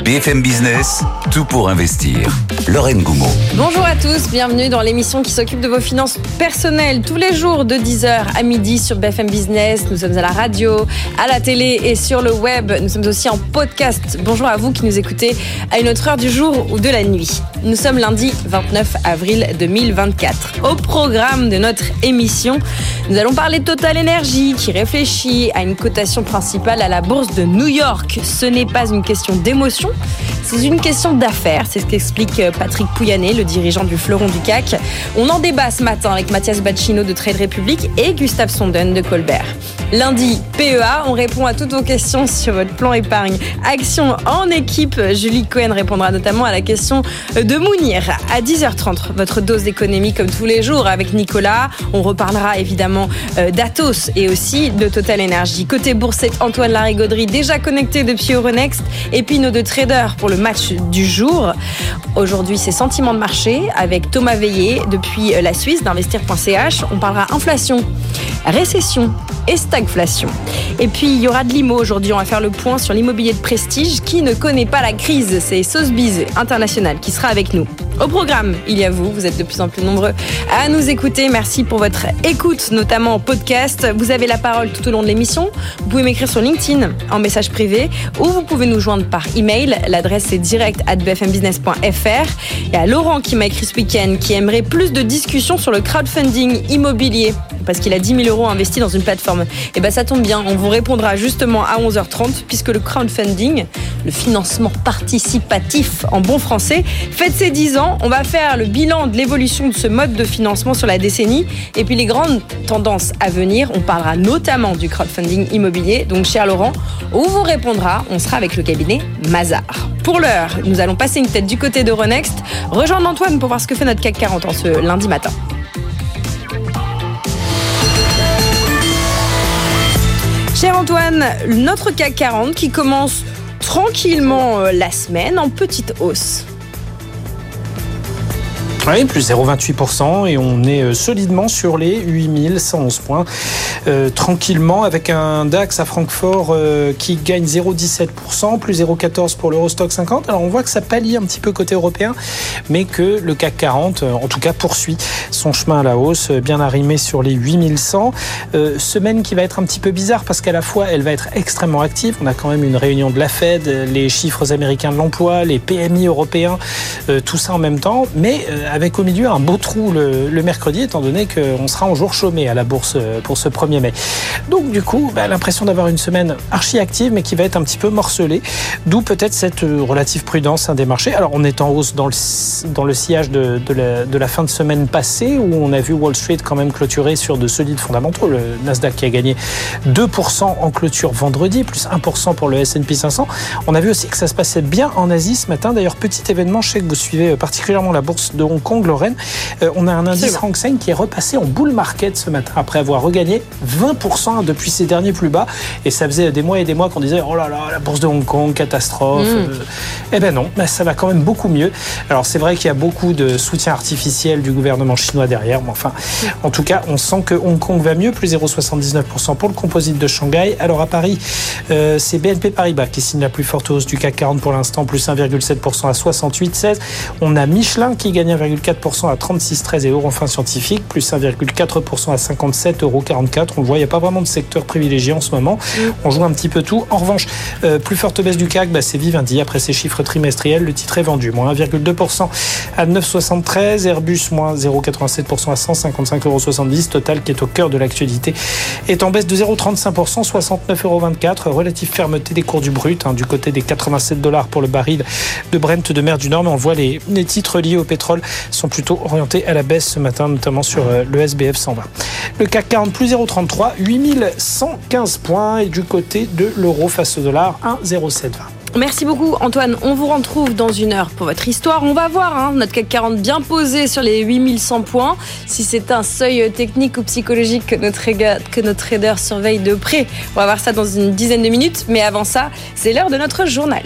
BFM Business, tout pour investir. Lorraine Goumeau. Bonjour à tous, bienvenue dans l'émission qui s'occupe de vos finances personnelles tous les jours de 10h à midi sur BFM Business. Nous sommes à la radio, à la télé et sur le web. Nous sommes aussi en podcast. Bonjour à vous qui nous écoutez à une autre heure du jour ou de la nuit. Nous sommes lundi 29 avril 2024. Au programme de notre émission, nous allons parler de Total Energy qui réfléchit à une cotation principale à la bourse de New York. Ce n'est pas une question d'émotion, c'est une question d'affaires. C'est ce qu'explique Patrick Pouyanné, le dirigeant du fleuron du CAC. On en débat ce matin avec Mathias Bacchino de Trade Republic et Gustave Sonden de Colbert. Lundi, PEA, on répond à toutes vos questions sur votre plan épargne. Action en équipe, Julie Cohen répondra notamment à la question de Mounir. À 10h30, votre dose d'économie comme tous les jours avec Nicolas. On reparlera évidemment d'Atos et aussi de Total Energy. Côté bourse, c'est Antoine Larigauderie déjà connecté depuis Euronext et puis nos deux traders pour le match du jour. Aujourd'hui, c'est Sentiment de marché avec Thomas Veillé depuis la Suisse d'investir.ch. On parlera inflation, récession et stagflation. Et puis, il y aura de l'IMO aujourd'hui. On va faire le point sur l'immobilier de prestige qui ne connaît pas la crise. C'est Sotheby's International qui sera avec nous. Au programme, il y a vous êtes de plus en plus nombreux à nous écouter. Merci pour votre écoute, notamment en podcast. Vous avez la parole tout au long de l'émission. Vous pouvez m'écrire sur LinkedIn en message privé ou vous pouvez nous joindre par email. L'adresse est direct@bfmbusiness.fr. Et à Laurent qui m'a écrit ce week-end, qui aimerait plus de discussions sur le crowdfunding immobilier parce qu'il a 10 000 € investis dans une plateforme. Et bien ça tombe bien, on vous répondra justement à 11h30 puisque le crowdfunding, le financement participatif en bon français, fête ses 10 ans. On va faire le bilan de l'évolution de ce mode de financement sur la décennie et puis les grandes tendances à venir. On parlera notamment du crowdfunding immobilier. Donc cher Laurent, on vous répondra, on sera avec le cabinet Mazars. Pour l'heure, nous allons passer une tête du côté d'Euronext, rejoindre Antoine pour voir ce que fait notre CAC 40 en ce lundi matin. Cher Antoine, notre CAC 40 qui commence tranquillement la semaine en petite hausse. Oui, plus 0,28% et on est solidement sur les 8111 points. Tranquillement avec un DAX à Francfort qui gagne 0,17%, plus 0,14% pour l'Eurostock 50. Alors on voit que ça pallie un petit peu côté européen, mais que le CAC 40, en tout cas, poursuit son chemin à la hausse, bien arrimé sur les 8100. Semaine qui va être un petit peu bizarre parce qu'à la fois elle va être extrêmement active. On a quand même une réunion de la Fed, les chiffres américains de l'emploi, les PMI européens, tout ça en même temps, mais avec au milieu un beau trou le mercredi, étant donné qu'on sera en jour chômé à la bourse pour ce 1er mai. Donc du coup, l'impression d'avoir une semaine archi active, mais qui va être un petit peu morcelée, d'où peut-être cette relative prudence des marchés. Alors on est en hausse dans le sillage de la fin de semaine passée, où on a vu Wall Street quand même clôturer sur de solides fondamentaux. Le Nasdaq qui a gagné 2% en clôture vendredi, plus 1% pour le S&P 500. On a vu aussi que ça se passait bien en Asie ce matin. D'ailleurs, petit événement, je sais que vous suivez particulièrement la bourse de Hong Kong, Lorraine. On a un indice Hang Seng qui est repassé en bull market ce matin après avoir regagné 20% depuis ses derniers plus bas. Et ça faisait des mois et des mois qu'on disait « Oh là là, la bourse de Hong Kong, catastrophe ». Eh ben non, ça va quand même beaucoup mieux. Alors c'est vrai qu'il y a beaucoup de soutien artificiel du gouvernement chinois derrière, mais enfin, en tout cas, on sent que Hong Kong va mieux, plus 0,79% pour le composite de Shanghai. Alors à Paris, c'est BNP Paribas qui signe la plus forte hausse du CAC 40 pour l'instant, plus 1,7% à 68,16. On a Michelin qui gagne 1,4% à 36,13 et Eurofins Scientifique, plus 1,4% à 57,44 €. On le voit, il n'y a pas vraiment de secteur privilégié en ce moment. On joue un petit peu tout. En revanche, plus forte baisse du CAC, c'est Vivendi. Après ses chiffres trimestriels, le titre est vendu, moins 1,2% à 9,73. Airbus, moins 0,87% à 155,70 €. Total, qui est au cœur de l'actualité, est en baisse de 0,35%, 69,24 €. Relative fermeté des cours du brut, du côté des $87 pour le baril de Brent de mer du Nord. Mais on voit les titres liés au pétrole sont plutôt orientés à la baisse ce matin, notamment sur le SBF 120. Le CAC 40 plus 0,33, 8115 points. Et du côté de l'euro face au dollar, 1,0720. Merci beaucoup Antoine, on vous retrouve dans une heure pour votre histoire. On va voir notre CAC 40 bien posé sur les 8100 points. Si c'est un seuil technique ou psychologique que notre trader surveille de près, on va voir ça dans une dizaine de minutes. Mais avant ça, c'est l'heure de notre journal.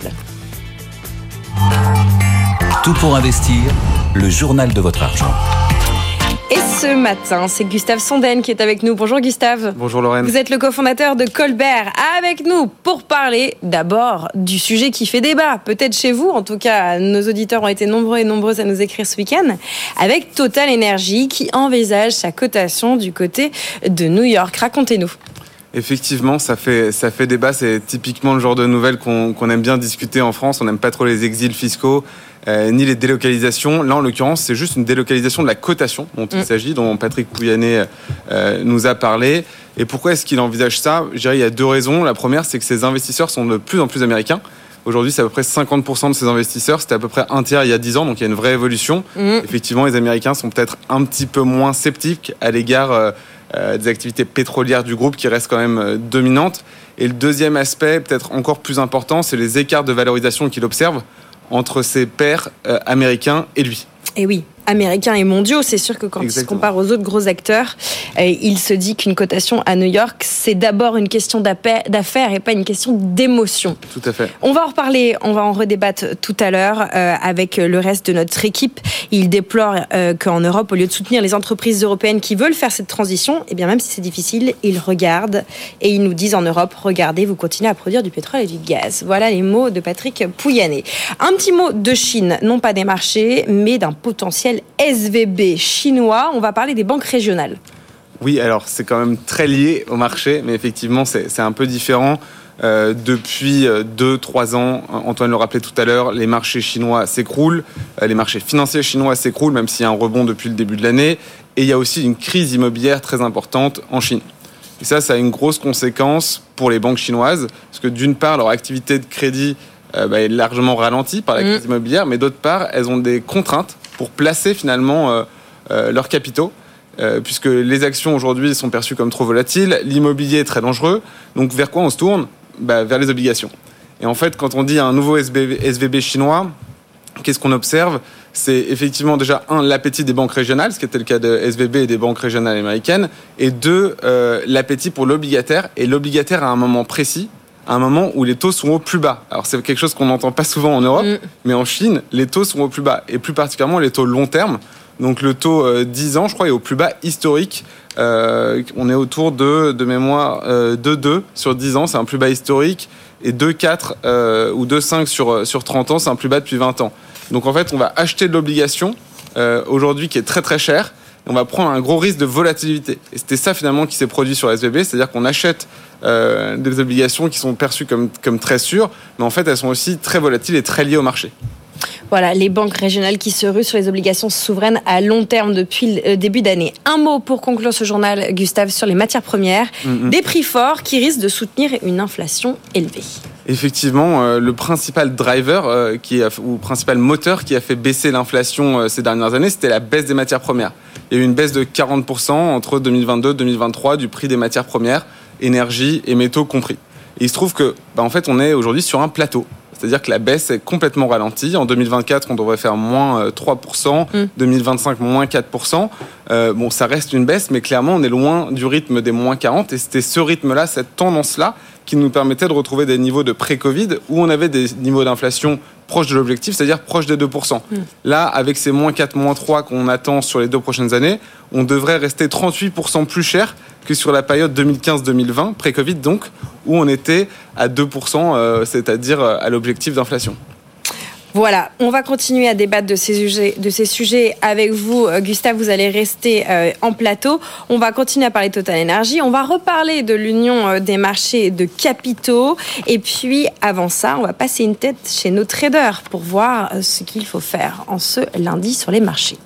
Tout pour investir, le journal de votre argent. Et ce matin, c'est Gustave Sonden qui est avec nous. Bonjour Gustave. Bonjour Lorraine. Vous êtes le cofondateur de Colbert, avec nous pour parler d'abord du sujet qui fait débat. Peut-être chez vous, en tout cas, nos auditeurs ont été nombreux et nombreuses à nous écrire ce week-end, avec Total Energy qui envisage sa cotation du côté de New York. Racontez-nous. Effectivement, ça fait débat. C'est typiquement le genre de nouvelles qu'on aime bien discuter en France. On n'aime pas trop les exils fiscaux, ni les délocalisations. Là, en l'occurrence, c'est juste une délocalisation de la cotation dont il s'agit, dont Patrick Pouyanné nous a parlé. Et pourquoi est-ce qu'il envisage ça ? Je dirais il y a deux raisons. La première, c'est que ces investisseurs sont de plus en plus américains. Aujourd'hui, c'est à peu près 50% de ces investisseurs. C'était à peu près un tiers il y a 10 ans, donc il y a une vraie évolution. Effectivement, les Américains sont peut-être un petit peu moins sceptiques à l'égard des activités pétrolières du groupe qui restent quand même dominantes. Et le deuxième aspect, peut-être encore plus important, c'est les écarts de valorisation qu'il observe entre ses pairs américains et lui. Et oui, américains et mondiaux, c'est sûr que quand il se compare aux autres gros acteurs, il se dit qu'une cotation à New York, c'est d'abord une question d'affaires et pas une question d'émotion. Tout à fait. On va en reparler, on va en redébattre tout à l'heure avec le reste de notre équipe. Il déplore qu'en Europe, au lieu de soutenir les entreprises européennes qui veulent faire cette transition, eh bien même si c'est difficile, ils regardent et ils nous disent en Europe, regardez, vous continuez à produire du pétrole et du gaz. Voilà les mots de Patrick Pouyanné. Un petit mot de Chine, non pas des marchés, mais d'un potentiel SVB chinois. On va parler des banques régionales. Oui, alors c'est quand même très lié au marché, mais effectivement c'est un peu différent. Depuis 2-3 ans, Antoine le rappelait tout à l'heure, les marchés chinois s'écroulent, les marchés financiers chinois s'écroulent, même s'il y a un rebond depuis le début de l'année. Et il y a aussi une crise immobilière très importante en Chine. Et ça a une grosse conséquence pour les banques chinoises, parce que d'une part, leur activité de crédit est largement ralentie par la crise immobilière, mais d'autre part, elles ont des contraintes pour placer finalement leurs capitaux, puisque les actions aujourd'hui sont perçues comme trop volatiles, l'immobilier est très dangereux, donc vers quoi on se tourne ? Vers les obligations. Et en fait, quand on dit un nouveau SVB chinois, qu'est-ce qu'on observe ? C'est effectivement déjà, l'appétit des banques régionales, ce qui était le cas de SVB et des banques régionales américaines, et deux, l'appétit pour l'obligataire, et l'obligataire à un moment précis, à un moment où les taux sont au plus bas. Alors c'est quelque chose qu'on n'entend pas souvent en Europe, mais en Chine, les taux sont au plus bas, et plus particulièrement les taux long terme. Donc le taux 10 ans, je crois, est au plus bas historique. On est autour de mémoire 2,2 sur 10 ans, c'est un plus bas historique, et 2,4 ou 2,5 sur 30 ans, c'est un plus bas depuis 20 ans. Donc en fait, on va acheter de l'obligation aujourd'hui qui est très très chère, et on va prendre un gros risque de volatilité. Et c'était ça finalement qui s'est produit sur SVB, c'est-à-dire qu'on achète des obligations qui sont perçues comme très sûres, mais en fait elles sont aussi très volatiles et très liées au marché. Voilà, les banques régionales qui se ruent sur les obligations souveraines à long terme depuis le début d'année. Un mot pour conclure ce journal, Gustave, sur les matières premières. Des prix forts qui risquent de soutenir une inflation élevée. Effectivement, le principal driver ou principal moteur qui a fait baisser l'inflation ces dernières années, c'était la baisse des matières premières. Il y a eu une baisse de 40% entre 2022 et 2023 du prix des matières premières, énergie et métaux compris. Et il se trouve que, en fait, on est aujourd'hui sur un plateau. C'est-à-dire que la baisse est complètement ralentie. En 2024, on devrait faire moins 3%, 2025, moins 4%. Ça reste une baisse, mais clairement, on est loin du rythme des moins 40. Et c'était ce rythme-là, cette tendance-là, qui nous permettait de retrouver des niveaux de pré-Covid où on avait des niveaux d'inflation proches de l'objectif, c'est-à-dire proches des 2%. Là, avec ces moins 4, moins 3 qu'on attend sur les 2 prochaines années, on devrait rester 38% plus cher que sur la période 2015-2020, pré-Covid donc, où on était à 2%, c'est-à-dire à l'objectif d'inflation. Voilà, on va continuer à débattre de ces sujets avec vous, Gustave. Vous allez rester en plateau. On va continuer à parler de Total Energy. On va reparler de l'union des marchés de capitaux. Et puis, avant ça, on va passer une tête chez nos traders pour voir ce qu'il faut faire en ce lundi sur les marchés.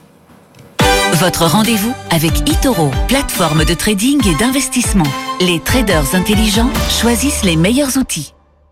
Votre rendez-vous avec eToro, plateforme de trading et d'investissement. Les traders intelligents choisissent les meilleurs outils.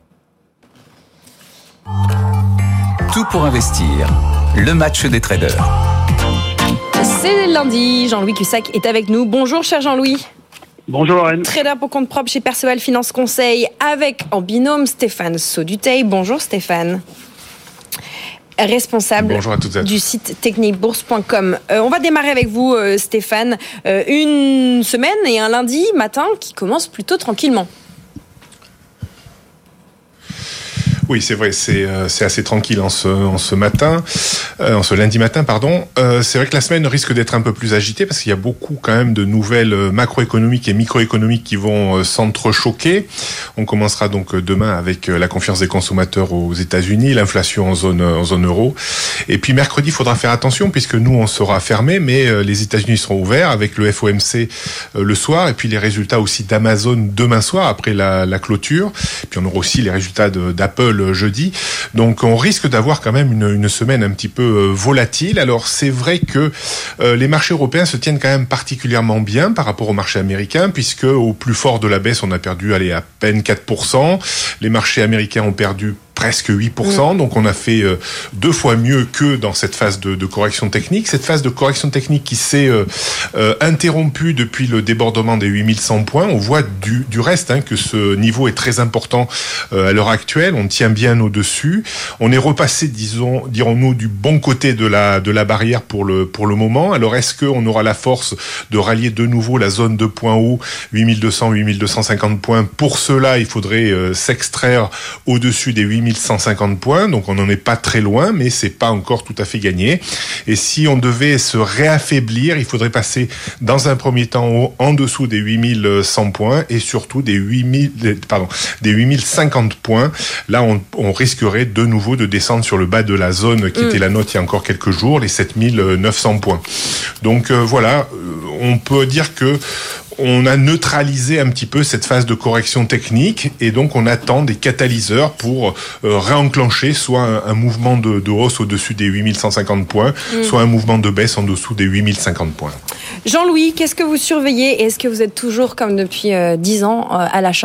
Tout pour investir, le match des traders. C'est lundi, Jean-Louis Cussac est avec nous. Bonjour cher Jean-Louis. Bonjour Lorraine. Trader pour compte propre chez Perceval Finance Conseil avec en binôme Stéphane Sauduteil. Bonjour Stéphane. Responsable du site techniquebourse.com. On va démarrer avec vous Stéphane. Une semaine et un lundi matin qui commence plutôt tranquillement. Oui, c'est vrai, c'est assez tranquille en ce lundi matin, pardon. C'est vrai que la semaine risque d'être un peu plus agitée parce qu'il y a beaucoup quand même de nouvelles macroéconomiques et microéconomiques qui vont s'entrechoquer. On commencera donc demain avec la confiance des consommateurs aux États-Unis, l'inflation en zone euro. Et puis mercredi, il faudra faire attention puisque nous on sera fermés, mais les États-Unis seront ouverts avec le FOMC le soir et puis les résultats aussi d'Amazon demain soir après la clôture. Puis on aura aussi les résultats d'Apple jeudi. Donc on risque d'avoir quand même une semaine un petit peu volatile. Alors c'est vrai que les marchés européens se tiennent quand même particulièrement bien par rapport au marché américain puisque au plus fort de la baisse, on a perdu à peine 4%. Les marchés américains ont perdu presque 8%, donc on a fait 2 fois mieux que dans cette phase de correction technique. Cette phase de correction technique qui s'est interrompue depuis le débordement des 8100 points. On voit du reste que ce niveau est très important à l'heure actuelle. On tient bien au-dessus. On est repassé, dirons-nous, du bon côté de la barrière pour le moment. Alors est-ce qu'on aura la force de rallier de nouveau la zone de points hauts, 8200, 8250 points? Pour cela, il faudrait s'extraire au-dessus des 8150 points, donc on n'en est pas très loin, mais c'est pas encore tout à fait gagné. Et si on devait se réaffaiblir, il faudrait passer dans un premier temps en dessous des 8100 points et surtout des 8050 points. Là, on risquerait de nouveau de descendre sur le bas de la zone qui était la nôtre il y a encore quelques jours, les 7900 points. Donc voilà, on peut dire que on a neutralisé un petit peu cette phase de correction technique et donc on attend des catalyseurs pour réenclencher soit un mouvement de hausse au-dessus des 8150 points, soit un mouvement de baisse en dessous des 8050 points. Jean-Louis, qu'est-ce que vous surveillez et est-ce que vous êtes toujours, comme depuis 10 ans, à l'achat ?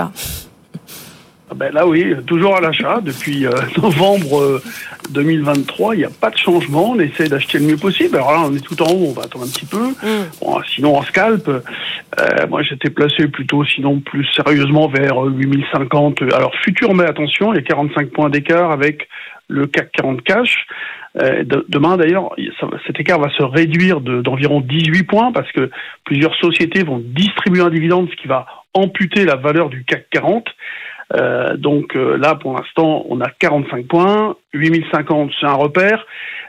Là oui, toujours à l'achat. Depuis novembre 2023, il n'y a pas de changement. On essaie d'acheter le mieux possible. Alors là, on est tout en haut, on va attendre un petit peu. Bon, sinon, en scalp, moi j'étais placé plutôt, sinon plus sérieusement, vers 8050. Alors futur, mais attention, il y a 45 points d'écart avec le CAC 40 cash. Demain d'ailleurs, cet écart va se réduire d'environ 18 points parce que plusieurs sociétés vont distribuer un dividende, ce qui va amputer la valeur du CAC 40. Donc là, pour l'instant, on a 45 points, 8050, c'est un repère.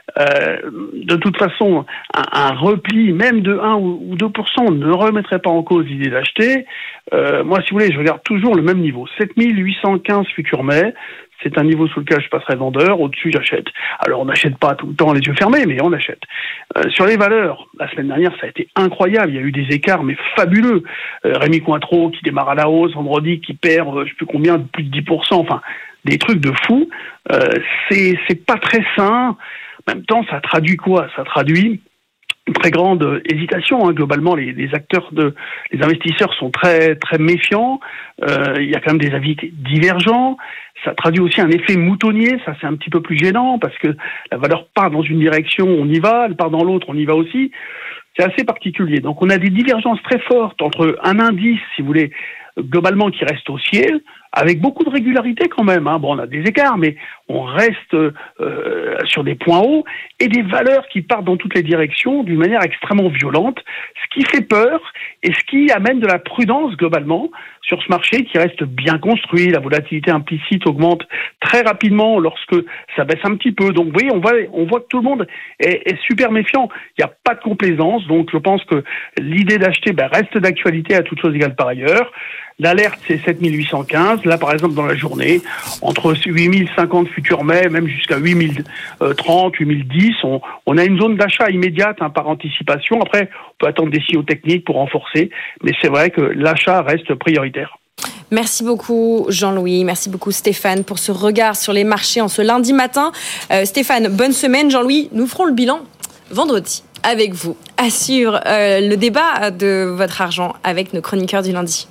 De toute façon, un repli, même de 1 ou 2%, ne remettrait pas en cause l'idée d'acheter. Moi, si vous voulez, je regarde toujours le même niveau. 7815 futur mai. C'est un niveau sous lequel je passerai vendeur. Au-dessus, j'achète. Alors, on n'achète pas tout le temps les yeux fermés, mais on achète. Sur les valeurs, la semaine dernière, ça a été incroyable. Il y a eu des écarts, mais fabuleux. Rémi Cointreau qui démarre à la hausse, vendredi qui perd, je sais plus combien, de plus de 10%. Enfin, des trucs de fou. C'est pas très sain. En même temps, ça traduit quoi ? Ça traduit une très grande hésitation. Globalement, les investisseurs sont très très méfiants. Il y a quand même des avis divergents. Ça traduit aussi un effet moutonnier. Ça, c'est un petit peu plus gênant parce que la valeur part dans une direction, on y va. Elle part dans l'autre, on y va aussi. C'est assez particulier. Donc, on a des divergences très fortes entre un indice, si vous voulez, globalement qui reste haussier, avec beaucoup de régularité quand même. Bon, on a des écarts, mais on reste sur des points hauts et des valeurs qui partent dans toutes les directions d'une manière extrêmement violente, ce qui fait peur et ce qui amène de la prudence globalement sur ce marché qui reste bien construit. La volatilité implicite augmente très rapidement lorsque ça baisse un petit peu. Donc, vous voyez, on voit que tout le monde est super méfiant. Il n'y a pas de complaisance. Donc, je pense que l'idée d'acheter reste d'actualité à toutes choses égales par ailleurs. L'alerte, c'est 7815. Là, par exemple, dans la journée, entre 8050 futur mai, même jusqu'à 8030, 8010, on a une zone d'achat immédiate par anticipation. Après, on peut attendre des signaux techniques pour renforcer. Mais c'est vrai que l'achat reste prioritaire. Merci beaucoup Jean-Louis, merci beaucoup Stéphane pour ce regard sur les marchés en ce lundi matin. Stéphane, bonne semaine. Jean-Louis, nous ferons le bilan vendredi avec vous. Assure le débat de votre argent avec nos chroniqueurs du lundi.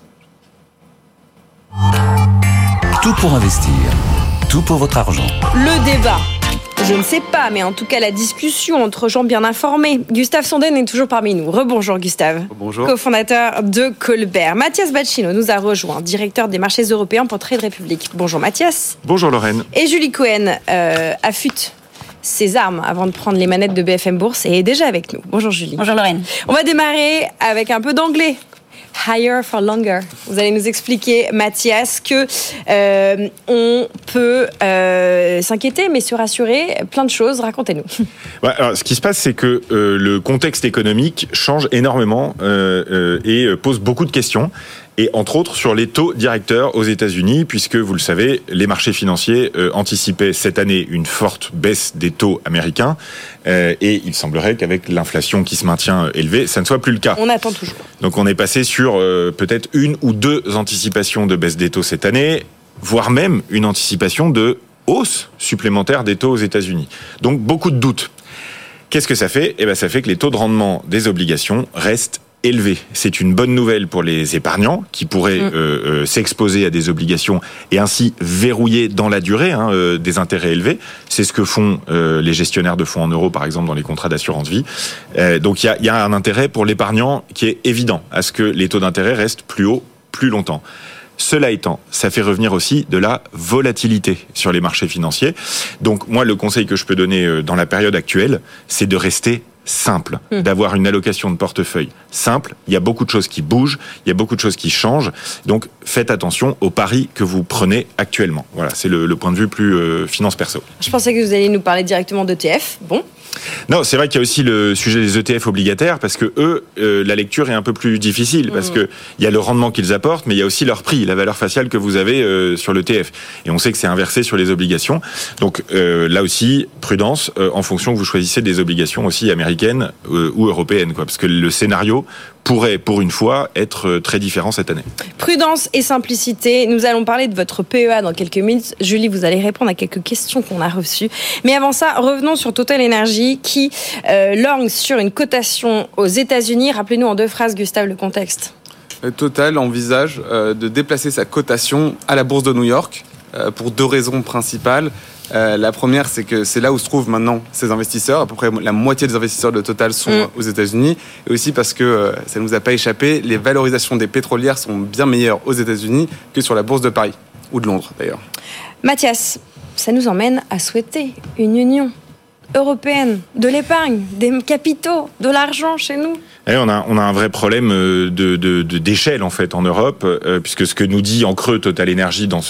Tout pour investir, tout pour votre argent. Le débat, je ne sais pas, mais en tout cas la discussion entre gens bien informés. Gustave Sonden est toujours parmi nous. Rebonjour Gustave. Bonjour. Cofondateur de Colbert. Mathias Bacchino nous a rejoint, directeur des marchés européens pour Trade Republic. Bonjour Mathias. Bonjour Lorraine. Et Julie Cohen affûte ses armes avant de prendre les manettes de BFM Bourse et est déjà avec nous. Bonjour Julie. Bonjour Lorraine. On va démarrer avec un peu d'anglais. higher for longer. Vous allez nous expliquer, Mathias, que on peut s'inquiéter, mais se rassurer. Plein de choses. Racontez-nous. Ouais, alors, ce qui se passe, c'est que le contexte économique change énormément et pose beaucoup de questions. Et entre autres sur les taux directeurs aux États-Unis, puisque vous le savez, les marchés financiers anticipaient cette année une forte baisse des taux américains, et il semblerait qu'avec l'inflation qui se maintient élevée, ça ne soit plus le cas. On attend toujours. Donc on est passé sur peut-être 1 ou 2 anticipations de baisse des taux cette année, voire même une anticipation de hausse supplémentaire des taux aux États-Unis. Donc beaucoup de doutes. Qu'est-ce que ça fait ? Eh ben, ça fait que les taux de rendement des obligations restent élevé. C'est une bonne nouvelle pour les épargnants qui pourraient s'exposer à des obligations et ainsi verrouiller dans la durée des intérêts élevés. C'est ce que font les gestionnaires de fonds en euros, par exemple, dans les contrats d'assurance vie. Donc il y a un intérêt pour l'épargnant qui est évident à ce que les taux d'intérêt restent plus hauts plus longtemps. Cela étant, ça fait revenir aussi de la volatilité sur les marchés financiers. Donc moi, le conseil que je peux donner dans la période actuelle, c'est de rester simple, d'avoir une allocation de portefeuille simple. Il y a beaucoup de choses qui bougent, il y a beaucoup de choses qui changent. Donc faites attention aux paris que vous prenez actuellement. Voilà, c'est le point de vue plus finance perso. Je pensais que vous alliez nous parler directement d'ETF. Bon. Non, c'est vrai qu'il y a aussi le sujet des ETF obligataires, parce que eux, la lecture est un peu plus difficile, parce que il y a le rendement qu'ils apportent, mais il y a aussi leur prix, la valeur faciale que vous avez sur l'ETF. Et on sait que c'est inversé sur les obligations. Donc là aussi, prudence en fonction que vous choisissez des obligations aussi américaines ou européennes, quoi, parce que le scénario pourrait, pour une fois, être très différent cette année. Prudence et simplicité. Nous allons parler de votre PEA dans quelques minutes. Julie, vous allez répondre à quelques questions qu'on a reçues. Mais avant ça, revenons sur Total Energy qui lorgne sur une cotation aux États-Unis. Rappelez-nous en 2 phrases, Gustave, le contexte. Total envisage de déplacer sa cotation à la bourse de New York pour 2 raisons principales. La première, c'est que c'est là où se trouvent maintenant ces investisseurs. À peu près la moitié des investisseurs de Total sont aux États-Unis. Et aussi parce que, ça ne nous a pas échappé, les valorisations des pétrolières sont bien meilleures aux États-Unis que sur la bourse de Paris, ou de Londres d'ailleurs. Mathias, ça nous emmène à souhaiter une union européenne de l'épargne, des capitaux, de l'argent chez nous. Et on a un vrai problème d'échelle en fait en Europe, puisque ce que nous dit en creux Total Energy dans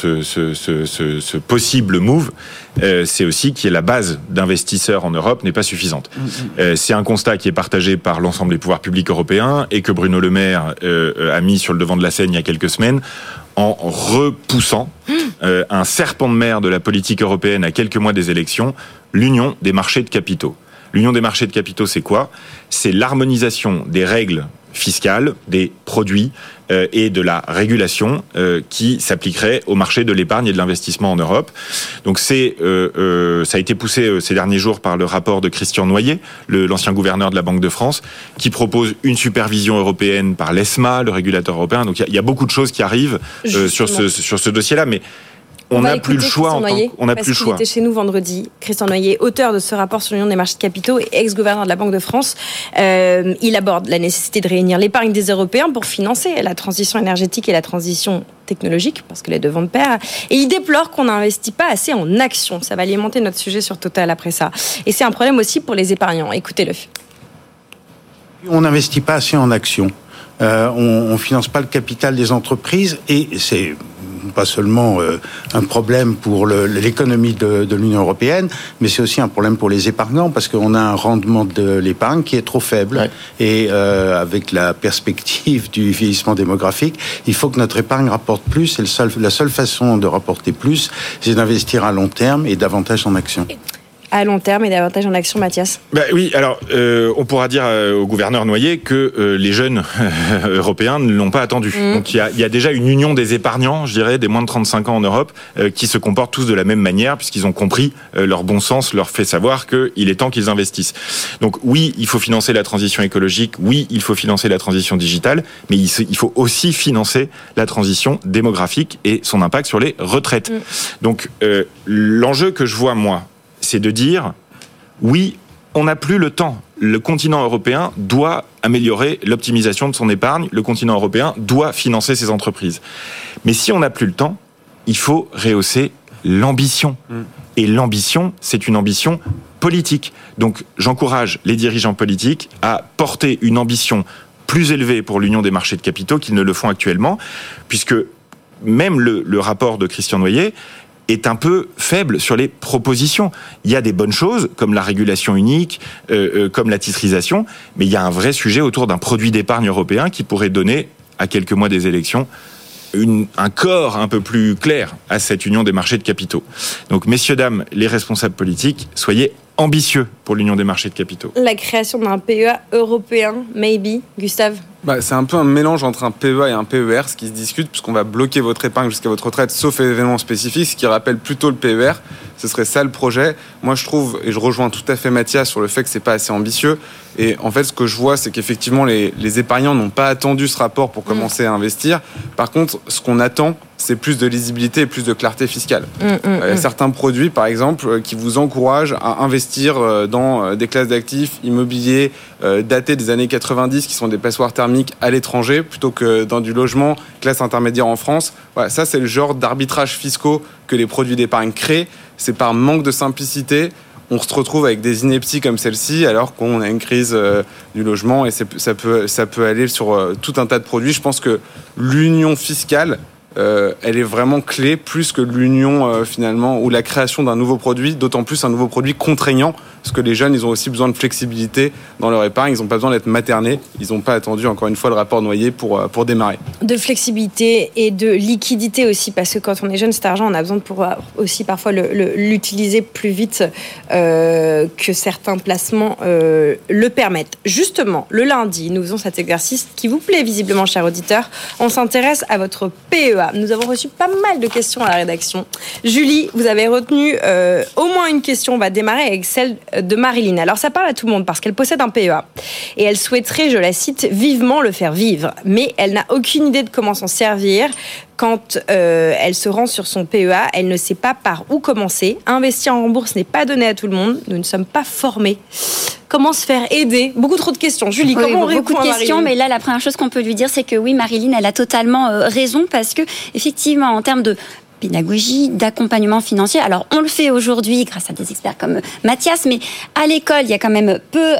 ce possible move, c'est aussi que la base d'investisseurs en Europe n'est pas suffisante. C'est un constat qui est partagé par l'ensemble des pouvoirs publics européens et que Bruno Le Maire a mis sur le devant de la scène il y a quelques semaines, en repoussant un serpent de mer de la politique européenne à quelques mois des élections, l'union des marchés de capitaux. L'union des marchés de capitaux, c'est quoi ? C'est l'harmonisation des règles fiscales, des produits et de la régulation qui s'appliquerait au marché de l'épargne et de l'investissement en Europe. Donc ça a été poussé ces derniers jours par le rapport de Christian Noyer, l'ancien gouverneur de la Banque de France, qui propose une supervision européenne par l'ESMA, le régulateur européen. Donc il y a beaucoup de choses qui arrivent sur ce dossier-là, mais on n'a plus le choix. On n'a plus le choix. Il était chez nous vendredi. Christian Noyer, auteur de ce rapport sur l'union des marchés de capitaux et ex-gouverneur de la Banque de France. Il aborde la nécessité de réunir l'épargne des Européens pour financer la transition énergétique et la transition technologique, parce que les 2 vont de pair. Et il déplore qu'on n'investit pas assez en actions. Ça va alimenter notre sujet sur Total après ça. Et c'est un problème aussi pour les épargnants. Écoutez-le. On n'investit pas assez en actions. On finance pas le capital des entreprises et c'est pas seulement un problème pour l'économie de l'Union européenne, mais c'est aussi un problème pour les épargnants parce qu'on a un rendement de l'épargne qui est trop faible. Ouais. Et avec la perspective du vieillissement démographique, il faut que notre épargne rapporte plus. Et la seule façon de rapporter plus, c'est d'investir à long terme et davantage en actions. À long terme et davantage en action, Mathias. Oui, alors on pourra dire au gouverneur Noyer que les jeunes européens ne l'ont pas attendu. Donc il y a déjà une union des épargnants, je dirais, des moins de 35 ans en Europe, qui se comportent tous de la même manière, puisqu'ils ont compris, leur bon sens leur fait savoir qu'il est temps qu'ils investissent. Donc oui, il faut financer la transition écologique, oui, il faut financer la transition digitale, mais il faut aussi financer la transition démographique et son impact sur les retraites. Donc l'enjeu que je vois, moi, c'est de dire, oui, on n'a plus le temps. Le continent européen doit améliorer l'optimisation de son épargne. Le continent européen doit financer ses entreprises. Mais si on n'a plus le temps, il faut rehausser l'ambition. Et l'ambition, c'est une ambition politique. Donc, j'encourage les dirigeants politiques à porter une ambition plus élevés pour l'Union des marchés de capitaux qu'ils ne le font actuellement, puisque même le rapport de Christian Noyer est un peu faible sur les propositions. Il y a des bonnes choses, comme la régulation unique, comme la titrisation, mais il y a un vrai sujet autour d'un produit d'épargne européen qui pourrait donner, à quelques mois des élections, un corps un peu plus clair à cette union des marchés de capitaux. Donc, messieurs, dames, les responsables politiques, soyez ambitieux pour l'union des marchés de capitaux. La création d'un PEA européen, maybe, Gustave? C'est un peu un mélange entre un PEA et un PER, ce qui se discute, puisqu'on va bloquer votre épargne jusqu'à votre retraite, sauf événements spécifiques, ce qui rappelle plutôt le PER. Ce serait ça le projet. Moi, je trouve, et je rejoins tout à fait Mathias sur le fait que c'est pas assez ambitieux. Et en fait, ce que je vois, c'est qu'effectivement, les épargnants n'ont pas attendu ce rapport pour commencer à investir. Par contre, ce qu'on attend, c'est plus de lisibilité et plus de clarté fiscale. Il y a certains produits, par exemple, qui vous encouragent à investir dans des classes d'actifs immobiliers datés des années 90, qui sont des passoires thermiques à l'étranger, plutôt que dans du logement classe intermédiaire en France. Voilà, ça, c'est le genre d'arbitrage fiscaux que les produits d'épargne créent. C'est par manque de simplicité. On se retrouve avec des inepties comme celle-ci, alors qu'on a une crise du logement, et ça peut aller sur tout un tas de produits. Je pense que l'union fiscale, elle est vraiment clé, plus que l'union finalement, ou la création d'un nouveau produit, d'autant plus un nouveau produit contraignant, parce que les jeunes, ils ont aussi besoin de flexibilité dans leur épargne, ils n'ont pas besoin d'être maternés, ils n'ont pas attendu encore une fois le rapport Noyer pour démarrer. De flexibilité et de liquidité aussi, parce que quand on est jeune, cet argent, on a besoin de pouvoir aussi parfois l'utiliser plus vite que certains placements le permettent. Justement, le lundi, nous faisons cet exercice qui vous plaît visiblement, chers auditeurs. On s'intéresse à votre PEA. Nous avons reçu pas mal de questions à la rédaction. Julie, vous avez retenu au moins une question. On va démarrer avec celle de Marilyn. Alors, ça parle à tout le monde parce qu'elle possède un PEA et elle souhaiterait, je la cite, vivement le faire vivre. Mais elle n'a aucune idée de comment s'en servir. Quand elle se rend sur son PEA, elle ne sait pas par où commencer. Investir en bourse n'est pas donné à tout le monde. Nous ne sommes pas formés. Comment se faire aider? Beaucoup trop de questions. Julie, comment on répond beaucoup de questions, mais là, la première chose qu'on peut lui dire, c'est que oui, Marilyn, elle a totalement raison, parce que effectivement, en termes de pédagogie, d'accompagnement financier. Alors, on le fait aujourd'hui grâce à des experts comme Mathias, mais à l'école, il y a quand même peu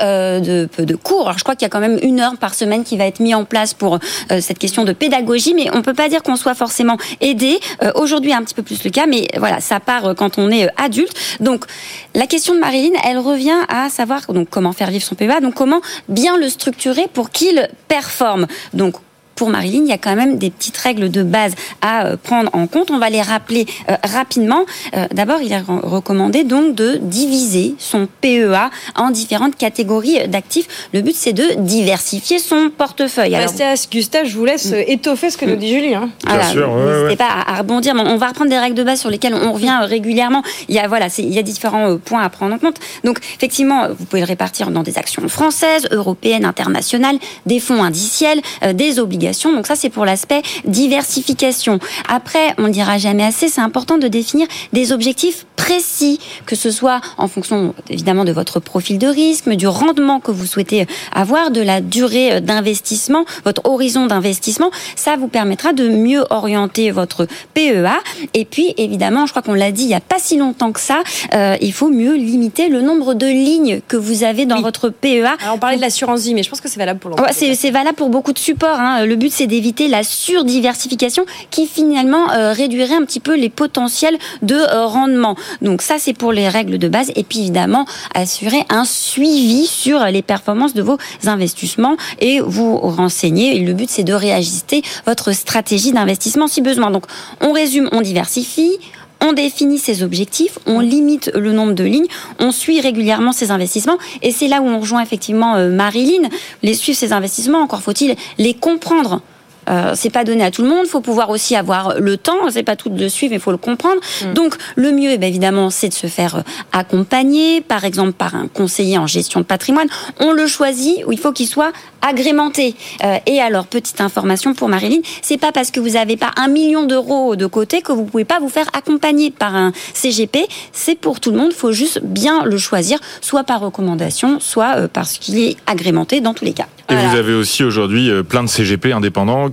de cours. Alors, je crois qu'il y a quand même 1 heure par semaine qui va être mis en place pour cette question de pédagogie, mais on peut pas dire qu'on soit forcément aidé. Aujourd'hui, un petit peu plus le cas, mais voilà, ça part quand on est adulte. Donc, la question de Marilyn, elle revient à savoir donc comment faire vivre son PEA, donc comment bien le structurer pour qu'il performe. Donc, pour Marilyn, il y a quand même des petites règles de base à prendre en compte. On va les rappeler rapidement. D'abord, il est recommandé donc de diviser son PEA en différentes catégories d'actifs. Le but, c'est de diversifier son portefeuille. Alors, Gustave, je vous laisse étoffer ce que nous dit Julie. Bien sûr, n'hésitez pas à rebondir. On va reprendre des règles de base sur lesquelles on revient régulièrement. Il y a différents points à prendre en compte. Donc, effectivement, vous pouvez le répartir dans des actions françaises, européennes, internationales, des fonds indiciels, des obligations. Donc ça, c'est pour l'aspect diversification. Après, on ne le dira jamais assez, c'est important de définir des objectifs précis, que ce soit en fonction, évidemment, de votre profil de risque, du rendement que vous souhaitez avoir, de la durée d'investissement, votre horizon d'investissement. Ça vous permettra de mieux orienter votre PEA. Et puis, évidemment, je crois qu'on l'a dit il n'y a pas si longtemps que ça, il faut mieux limiter le nombre de lignes que vous avez dans votre PEA. Alors, on parlait de l'assurance vie, mais je pense que c'est valable pour l'ensemble. Ouais, c'est valable pour beaucoup de supports. Le but, c'est d'éviter la surdiversification qui, finalement, réduirait un petit peu les potentiels de rendement. Donc ça, c'est pour les règles de base. Et puis, évidemment, assurer un suivi sur les performances de vos investissements et vous renseigner. Et le but, c'est de réajuster votre stratégie d'investissement si besoin. Donc, on résume, on diversifie. On définit ses objectifs, on limite le nombre de lignes, on suit régulièrement ses investissements. Et c'est là où on rejoint effectivement Marilyn. Suivre ses investissements, encore faut-il les comprendre. C'est pas donné à tout le monde, il faut pouvoir aussi avoir le temps, c'est pas tout de le suivre, mais il faut le comprendre. Donc le mieux, évidemment, c'est de se faire accompagner, par exemple par un conseiller en gestion de patrimoine. On le choisit où il faut qu'il soit agrémenté. Et alors, petite information pour Marilyn, c'est pas parce que vous avez pas 1 million d'euros de côté que vous pouvez pas vous faire accompagner par un CGP. C'est pour tout le monde, il faut juste bien le choisir, soit par recommandation, soit parce qu'il est agrémenté dans tous les cas. Et vous avez aussi aujourd'hui plein de CGP indépendants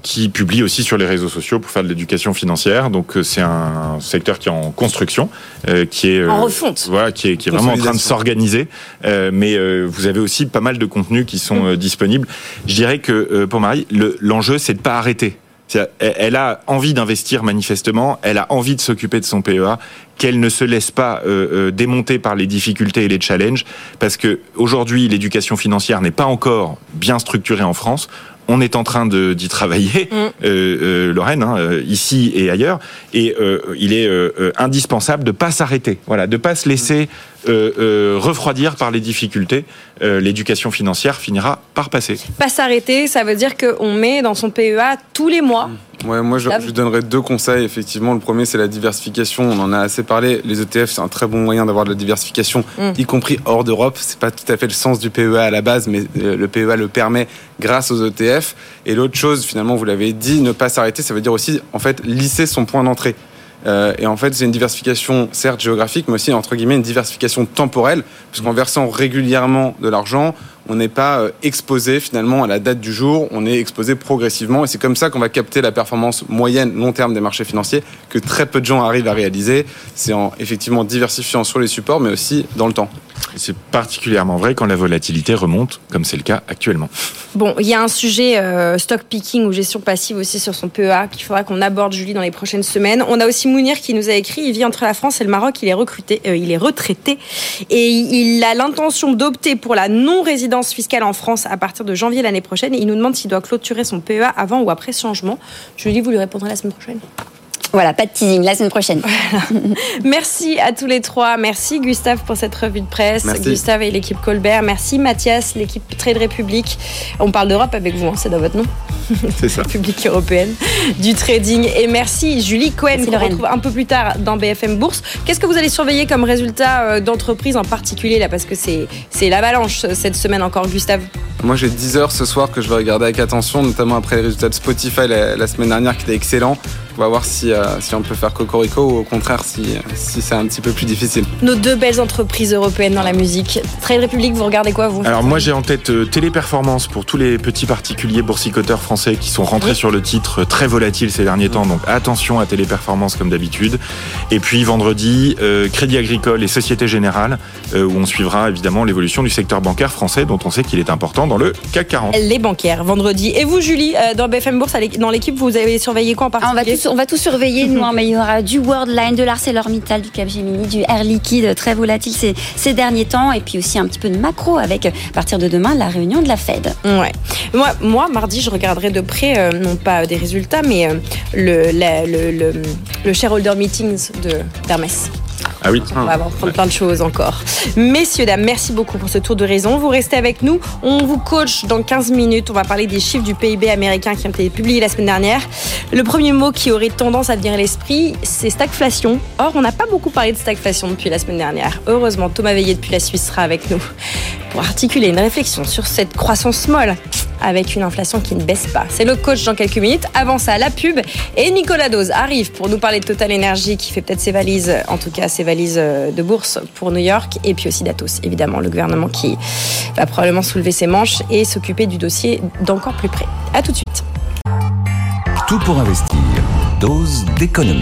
qui publie aussi sur les réseaux sociaux pour faire de l'éducation financière. Donc c'est un secteur qui est en construction, qui est en refonte. Voilà, qui est vraiment en train de s'organiser. Mais vous avez aussi pas mal de contenus qui sont disponibles. Je dirais que pour Marie, l'enjeu c'est de pas arrêter. Elle a envie d'investir manifestement, elle a envie de s'occuper de son PEA, qu'elle ne se laisse pas démonter par les difficultés et les challenges, parce que aujourd'hui l'éducation financière n'est pas encore bien structurée en France. On est en train d'y travailler, Lorraine, ici et ailleurs, et il est indispensable de pas s'arrêter, voilà, de pas se laisser refroidir par les difficultés. L'éducation financière finira par passer. Pas s'arrêter, ça veut dire qu'on met dans son PEA tous les mois. Ouais, moi je donnerais 2 conseils. Effectivement, le premier c'est la diversification. On en a assez parlé. Les ETF c'est un très bon moyen d'avoir de la diversification, y compris hors d'Europe. C'est pas tout à fait le sens du PEA à la base, mais le PEA le permet grâce aux ETF. Et l'autre chose, finalement, vous l'avez dit, ne pas s'arrêter, ça veut dire aussi en fait lisser son point d'entrée. Et en fait, c'est une diversification certes géographique, mais aussi entre guillemets une diversification temporelle, puisqu'en versant régulièrement de l'argent, on n'est pas exposé finalement à la date du jour, on est exposé progressivement, et c'est comme ça qu'on va capter la performance moyenne long terme des marchés financiers que très peu de gens arrivent à réaliser. C'est en effectivement diversifiant sur les supports, mais aussi dans le temps. C'est particulièrement vrai quand la volatilité remonte, comme c'est le cas actuellement. Bon, il y a un sujet stock picking ou gestion passive aussi sur son PEA qu'il faudra qu'on aborde, Julie, dans les prochaines semaines. On a aussi Mounir qui nous a écrit, il vit entre la France et le Maroc, il est retraité et il a l'intention d'opter pour la non-résidence fiscale en France à partir de janvier l'année prochaine. Et il nous demande s'il doit clôturer son PEA avant ou après ce changement. Julie, vous lui répondrez la semaine prochaine. Voilà, pas de teasing, la semaine prochaine. Voilà. Merci à tous les trois. Merci Gustave pour cette revue de presse. Merci. Gustave et l'équipe Colbert. Merci Mathias, l'équipe Trade Republic. On parle d'Europe avec vous, c'est dans votre nom. C'est ça. République européenne du trading. Et merci Julie Cohen, qu'on retrouve un peu plus tard dans BFM Bourse. Qu'est-ce que vous allez surveiller comme résultat d'entreprise en particulier là, parce que c'est l'avalanche cette semaine encore, Gustave? Moi j'ai 10 heures ce soir que je vais regarder avec attention, notamment après les résultats de Spotify la semaine dernière qui étaient excellents. On va voir si on peut faire cocorico ou au contraire si c'est un petit peu plus difficile. Nos 2 belles entreprises européennes dans la musique. Trade Republic, vous regardez quoi vous? Alors moi j'ai en tête Téléperformance pour tous les petits particuliers boursicoteurs français qui sont rentrés sur le titre très volatile ces derniers temps, donc attention à Téléperformance comme d'habitude. Et puis vendredi, Crédit Agricole et Société Générale, où on suivra évidemment l'évolution du secteur bancaire français dont on sait qu'il est important dans le CAC 40. Les bancaires, vendredi. Et vous Julie, dans BFM Bourse, dans l'équipe, vous avez surveillé quoi en particulier? On va tout surveiller, nous, mais il y aura du Worldline, de l'ArcelorMittal, du Capgemini, du Air Liquide, très volatile ces derniers temps, et puis aussi un petit peu de macro avec, à partir de demain, la réunion de la Fed. Ouais. Moi mardi, je regarderai de près, non pas des résultats, mais le shareholder meetings d'Hermès. Ah oui. On va prendre plein de choses encore. Messieurs, dames, merci beaucoup pour ce tour de raison. Vous restez avec nous. On vous coach dans 15 minutes. On va parler des chiffres du PIB américain qui ont été publiés la semaine dernière. Le premier mot qui aurait tendance à venir à l'esprit, c'est stagflation. Or, on n'a pas beaucoup parlé de stagflation depuis la semaine dernière. Heureusement, Thomas Veillet depuis la Suisse sera avec nous pour articuler une réflexion sur cette croissance molle avec une inflation qui ne baisse pas. C'est le coach dans quelques minutes. Avant ça, la pub. Et Nicolas Dose arrive pour nous parler de Total Energy qui fait peut-être ses valises, en tout cas ses valises de bourse pour New York. Et puis aussi d'Atos, évidemment, le gouvernement qui va probablement soulever ses manches et s'occuper du dossier d'encore plus près. À tout de suite. Tout pour investir. Dose d'économie.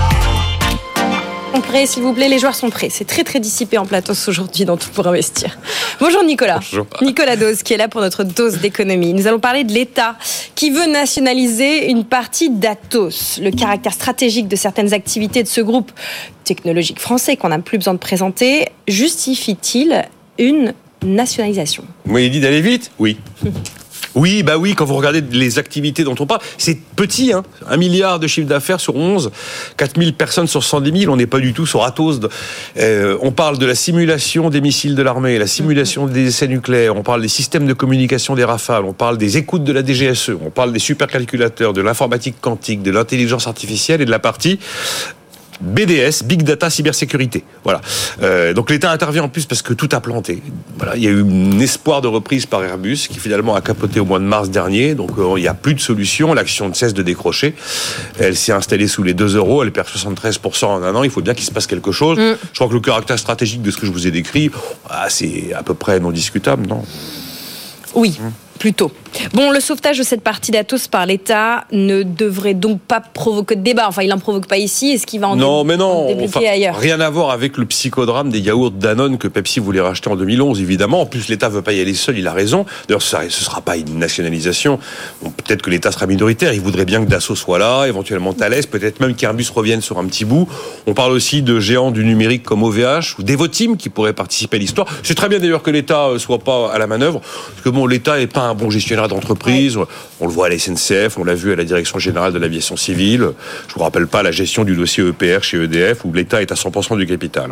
Prêts, s'il vous plaît, les joueurs sont prêts. C'est très très dissipé en plateau aujourd'hui dans Tout pour investir. Bonjour Nicolas. Bonjour. Nicolas Dose qui est là pour notre dose d'économie. Nous allons parler de l'État qui veut nationaliser une partie d'Atos. Le caractère stratégique de certaines activités de ce groupe technologique français qu'on n'a plus besoin de présenter justifie-t-il une nationalisation? Vous m'avez dit d'aller vite? Oui. Oui, quand vous regardez les activités dont on parle, c'est petit, 1 milliard de chiffre d'affaires sur 11, 4000 personnes sur 110 000, on n'est pas du tout sur Atos. On parle de la simulation des missiles de l'armée, la simulation des essais nucléaires, on parle des systèmes de communication des Rafales, on parle des écoutes de la DGSE, on parle des supercalculateurs, de l'informatique quantique, de l'intelligence artificielle et de la partie BDS, Big Data Cybersécurité. Voilà. Donc l'État intervient en plus parce que tout a planté. Voilà, il y a eu un espoir de reprise par Airbus qui finalement a capoté au mois de mars dernier. Donc il n'y a plus de solution. L'action ne cesse de décrocher. Elle s'est installée sous les 2 €. Elle perd 73% en un an. Il faut bien qu'il se passe quelque chose. Je crois que le caractère stratégique de ce que je vous ai décrit, c'est à peu près non discutable, non ? Oui. Plutôt. Bon, le sauvetage de cette partie d'Atos par l'État ne devrait donc pas provoquer de débat. Enfin, il n'en provoque pas ici. Est-ce qu'il va en débloquer ailleurs ? Rien à voir avec le psychodrame des yaourts Danone que Pepsi voulait racheter en 2011, évidemment. En plus, l'État ne veut pas y aller seul, il a raison. D'ailleurs, ce ne sera pas une nationalisation. Bon, peut-être que l'État sera minoritaire. Il voudrait bien que Dassault soit là, éventuellement Thales, peut-être même qu'Airbus revienne sur un petit bout. On parle aussi de géants du numérique comme OVH ou Devoteam qui pourraient participer à l'histoire. C'est très bien d'ailleurs que l'État ne soit pas à la manœuvre, parce que bon, l'État n'est pas un bon gestionnaire d'entreprise. Ouais. On le voit à la SNCF, on l'a vu à la Direction Générale de l'Aviation Civile. Je vous rappelle pas la gestion du dossier EPR chez EDF, où l'État est à 100% du capital.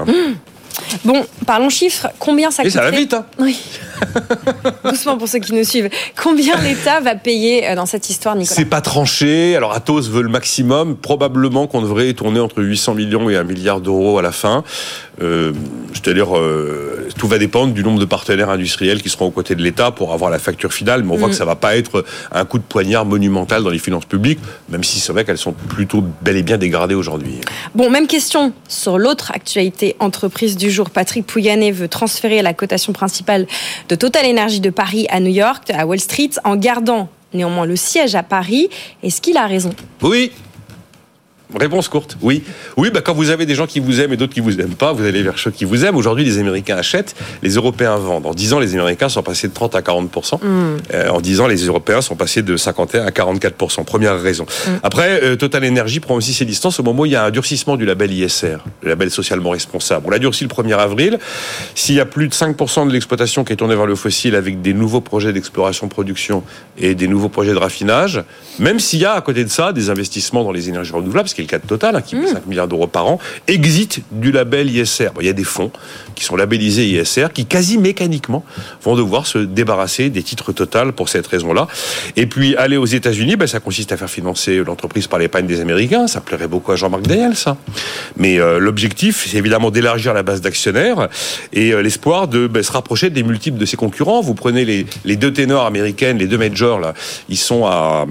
Bon, parlons chiffres. Combien ça coûterait ? Ça va vite, hein ? Oui. Doucement pour ceux qui nous suivent. Combien l'État va payer dans cette histoire, Nicolas ? C'est pas tranché. Alors Atos veut le maximum. Probablement qu'on devrait tourner entre 800 millions et 1 milliard d'euros à la fin. C'est-à-dire, tout va dépendre du nombre de partenaires industriels qui seront aux côtés de l'État pour avoir la facture finale. Mais on voit que ça va pas être un coup de poignard monumental dans les finances publiques, même si c'est vrai qu'elles sont plutôt bel et bien dégradées aujourd'hui. Bon, même question sur l'autre actualité entreprise du jour. Patrick Pouyanné veut transférer la cotation principale de Total Energy de Paris à New York, à Wall Street, en gardant néanmoins le siège à Paris. Est-ce qu'il a raison ? Oui. Réponse courte, oui. Oui, quand vous avez des gens qui vous aiment et d'autres qui vous aiment pas, vous allez vers ceux qui vous aiment. Aujourd'hui, les Américains achètent, les Européens vendent. En 10 ans, les Américains sont passés de 30 à 40%. En 10 ans, les Européens sont passés de 51 à 44%. Première raison. Après, Total Energy prend aussi ses distances au moment où il y a un durcissement du label ISR, le label socialement responsable. On l'a durci le 1er avril. S'il y a plus de 5% de l'exploitation qui est tournée vers le fossile avec des nouveaux projets d'exploration-production et des nouveaux projets de raffinage, même s'il y a à côté de ça des investissements dans les énergies renouvelables, le cas de Total, qui met 5 milliards d'euros par an, exit du label ISR. Il y a des fonds qui sont labellisés ISR, qui quasi mécaniquement vont devoir se débarrasser des titres Total pour cette raison-là. Et puis, aller aux États-Unis, ça consiste à faire financer l'entreprise par l'épargne des Américains. Ça plairait beaucoup à Jean-Marc Daniel, ça. Mais l'objectif, c'est évidemment d'élargir la base d'actionnaires et l'espoir de se rapprocher des multiples de ses concurrents. Vous prenez les deux ténors américaines, les deux majors, là, ils sont à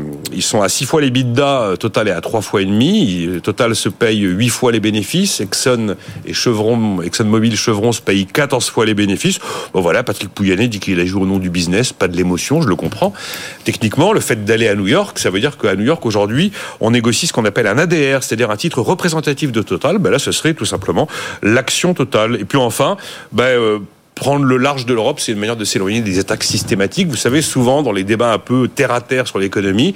6 fois les bidas, Total est à 3 fois et demi. Total se paye 8 fois les bénéfices, ExxonMobil, Chevron se paye 14 fois les bénéfices. Bon voilà, Patrick Pouyanné dit qu'il a joué au nom du business, pas de l'émotion, je le comprends. Techniquement, le fait d'aller à New York, ça veut dire qu'à New York, aujourd'hui, on négocie ce qu'on appelle un ADR, c'est-à-dire un titre représentatif de Total. Là, ce serait tout simplement l'action Total. Et puis enfin, prendre le large de l'Europe, c'est une manière de s'éloigner des attaques systématiques. Vous savez, souvent, dans les débats un peu terre-à-terre sur l'économie,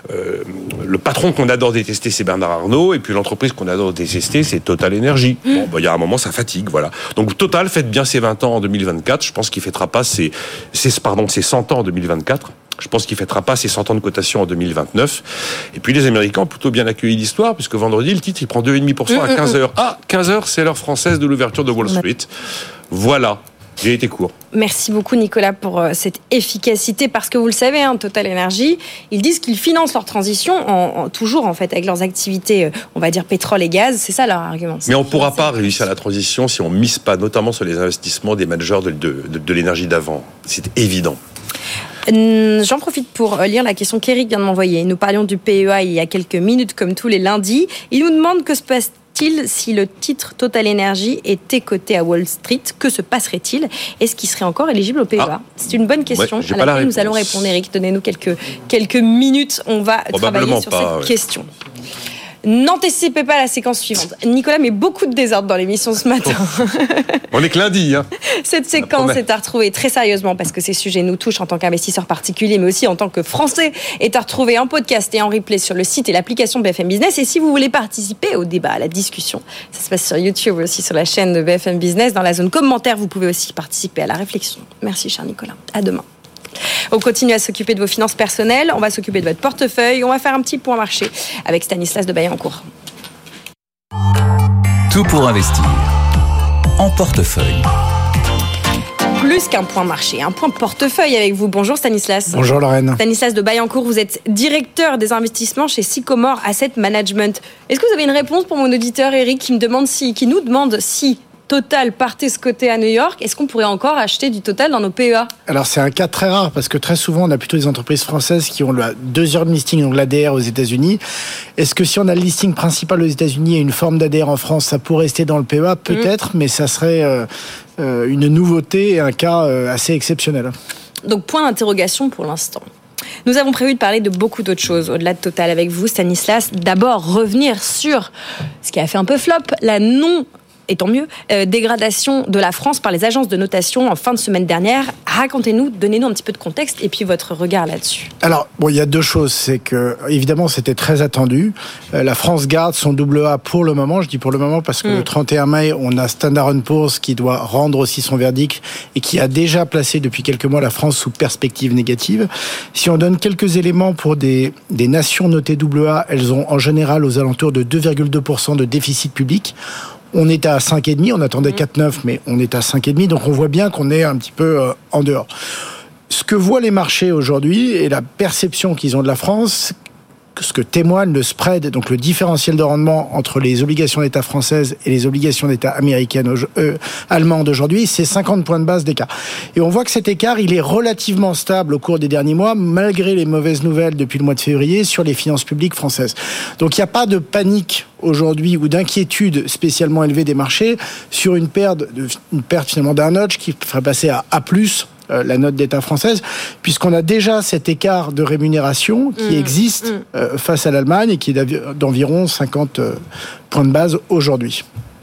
le patron qu'on adore détester, c'est Bernard Arnault, et puis l'entreprise qu'on adore détester, c'est Total Energy. Il y a un moment, ça fatigue, voilà. Donc Total fête bien ses 20 ans en 2024. Je pense qu'il fêtera pas ses 100 ans en 2024. Je pense qu'il fêtera pas ses 100 ans de cotation en 2029. Et puis les Américains ont plutôt bien accueilli l'histoire, puisque vendredi, le titre, il prend 2,5% à 15h. 15h, c'est l'heure française de l'ouverture de Wall Street. Voilà. J'ai été court. Merci beaucoup Nicolas pour cette efficacité, parce que vous le savez, Total Energy, ils disent qu'ils financent leur transition toujours en fait avec leurs activités, on va dire pétrole et gaz, c'est ça leur argument. Mais on ne pourra pas réussir la transition si on ne mise pas notamment sur les investissements des managers de l'énergie d'avant. C'est évident. J'en profite pour lire la question qu'Éric vient de m'envoyer. Nous parlions du PEA il y a quelques minutes, comme tous les lundis. Il nous demande que se passe-t-il si le titre Total Energy était coté à Wall Street? Que se passerait-il? Est-ce qu'il serait encore éligible au PEA? C'est une bonne question à laquelle nous allons répondre. Eric, donnez-nous quelques minutes. On va travailler sur cette question. N'anticipez pas la séquence suivante. Nicolas met beaucoup de désordre dans l'émission ce matin. On est que lundi. Cette séquence est à retrouver très sérieusement, parce que ces sujets nous touchent en tant qu'investisseurs particuliers, mais aussi en tant que Français, est à retrouver en podcast et en replay sur le site et l'application BFM Business. Et si vous voulez participer au débat, à la discussion, ça se passe sur YouTube aussi, sur la chaîne de BFM Business. Dans la zone commentaire, vous pouvez aussi participer à la réflexion. Merci cher Nicolas. À demain. On continue à s'occuper de vos finances personnelles, on va s'occuper de votre portefeuille, on va faire un petit point marché avec Stanislas de Baillancourt. Tout pour investir en portefeuille. Plus qu'un point marché, un point portefeuille avec vous. Bonjour Stanislas. Bonjour Lorraine. Stanislas de Baillancourt, vous êtes directeur des investissements chez Sycomore Asset Management. Est-ce que vous avez une réponse pour mon auditeur Eric qui nous demande si Total partait ce côté à New York, est-ce qu'on pourrait encore acheter du Total dans nos PEA? Alors c'est un cas très rare, parce que très souvent on a plutôt des entreprises françaises qui ont le deuxième listing, donc l'ADR aux États-Unis. Est-ce que si on a le listing principal aux États-Unis et une forme d'ADR en France, ça pourrait rester dans le PEA? Peut-être, mais ça serait une nouveauté et un cas assez exceptionnel. Donc, point d'interrogation pour l'instant. Nous avons prévu de parler de beaucoup d'autres choses au-delà de Total avec vous, Stanislas. D'abord, revenir sur ce qui a fait un peu flop, la et tant mieux, dégradation de la France par les agences de notation en fin de semaine dernière. Racontez-nous, donnez-nous un petit peu de contexte et puis votre regard là-dessus. Alors, il y a deux choses. C'est que, évidemment, c'était très attendu. La France garde son AA pour le moment. Je dis pour le moment parce que le 31 mai, on a Standard & Poor's qui doit rendre aussi son verdict et qui a déjà placé depuis quelques mois la France sous perspective négative. Si on donne quelques éléments pour des nations notées AA, elles ont en général aux alentours de 2,2% de déficit public. On est à 5,5, on attendait 4,9, mais on est à 5,5, donc on voit bien qu'on est un petit peu en dehors. Ce que voient les marchés aujourd'hui et la perception qu'ils ont de la France, ce que témoigne le spread, donc le différentiel de rendement entre les obligations d'État françaises et les obligations d'État américaines, allemandes aujourd'hui, c'est 50 points de base d'écart. Et on voit que cet écart, il est relativement stable au cours des derniers mois, malgré les mauvaises nouvelles depuis le mois de février sur les finances publiques françaises. Donc il n'y a pas de panique aujourd'hui ou d'inquiétude spécialement élevée des marchés sur une perte finalement d'un notch qui ferait passer à A+, la note d'État française, puisqu'on a déjà cet écart de rémunération qui existe face à l'Allemagne et qui est d'environ 50 points de base aujourd'hui.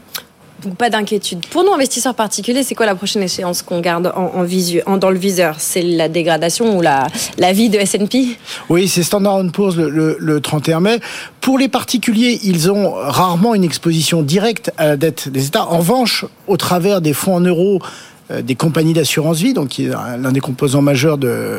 Donc pas d'inquiétude. Pour nous, investisseurs particuliers, c'est quoi la prochaine échéance qu'on garde dans le viseur ? C'est la dégradation ou la vie de S&P ? Oui, c'est Standard & Poor's le 31 mai. Pour les particuliers, ils ont rarement une exposition directe à la dette des États. En revanche, au travers des fonds en euros, des compagnies d'assurance vie, donc qui est l'un des composants majeurs de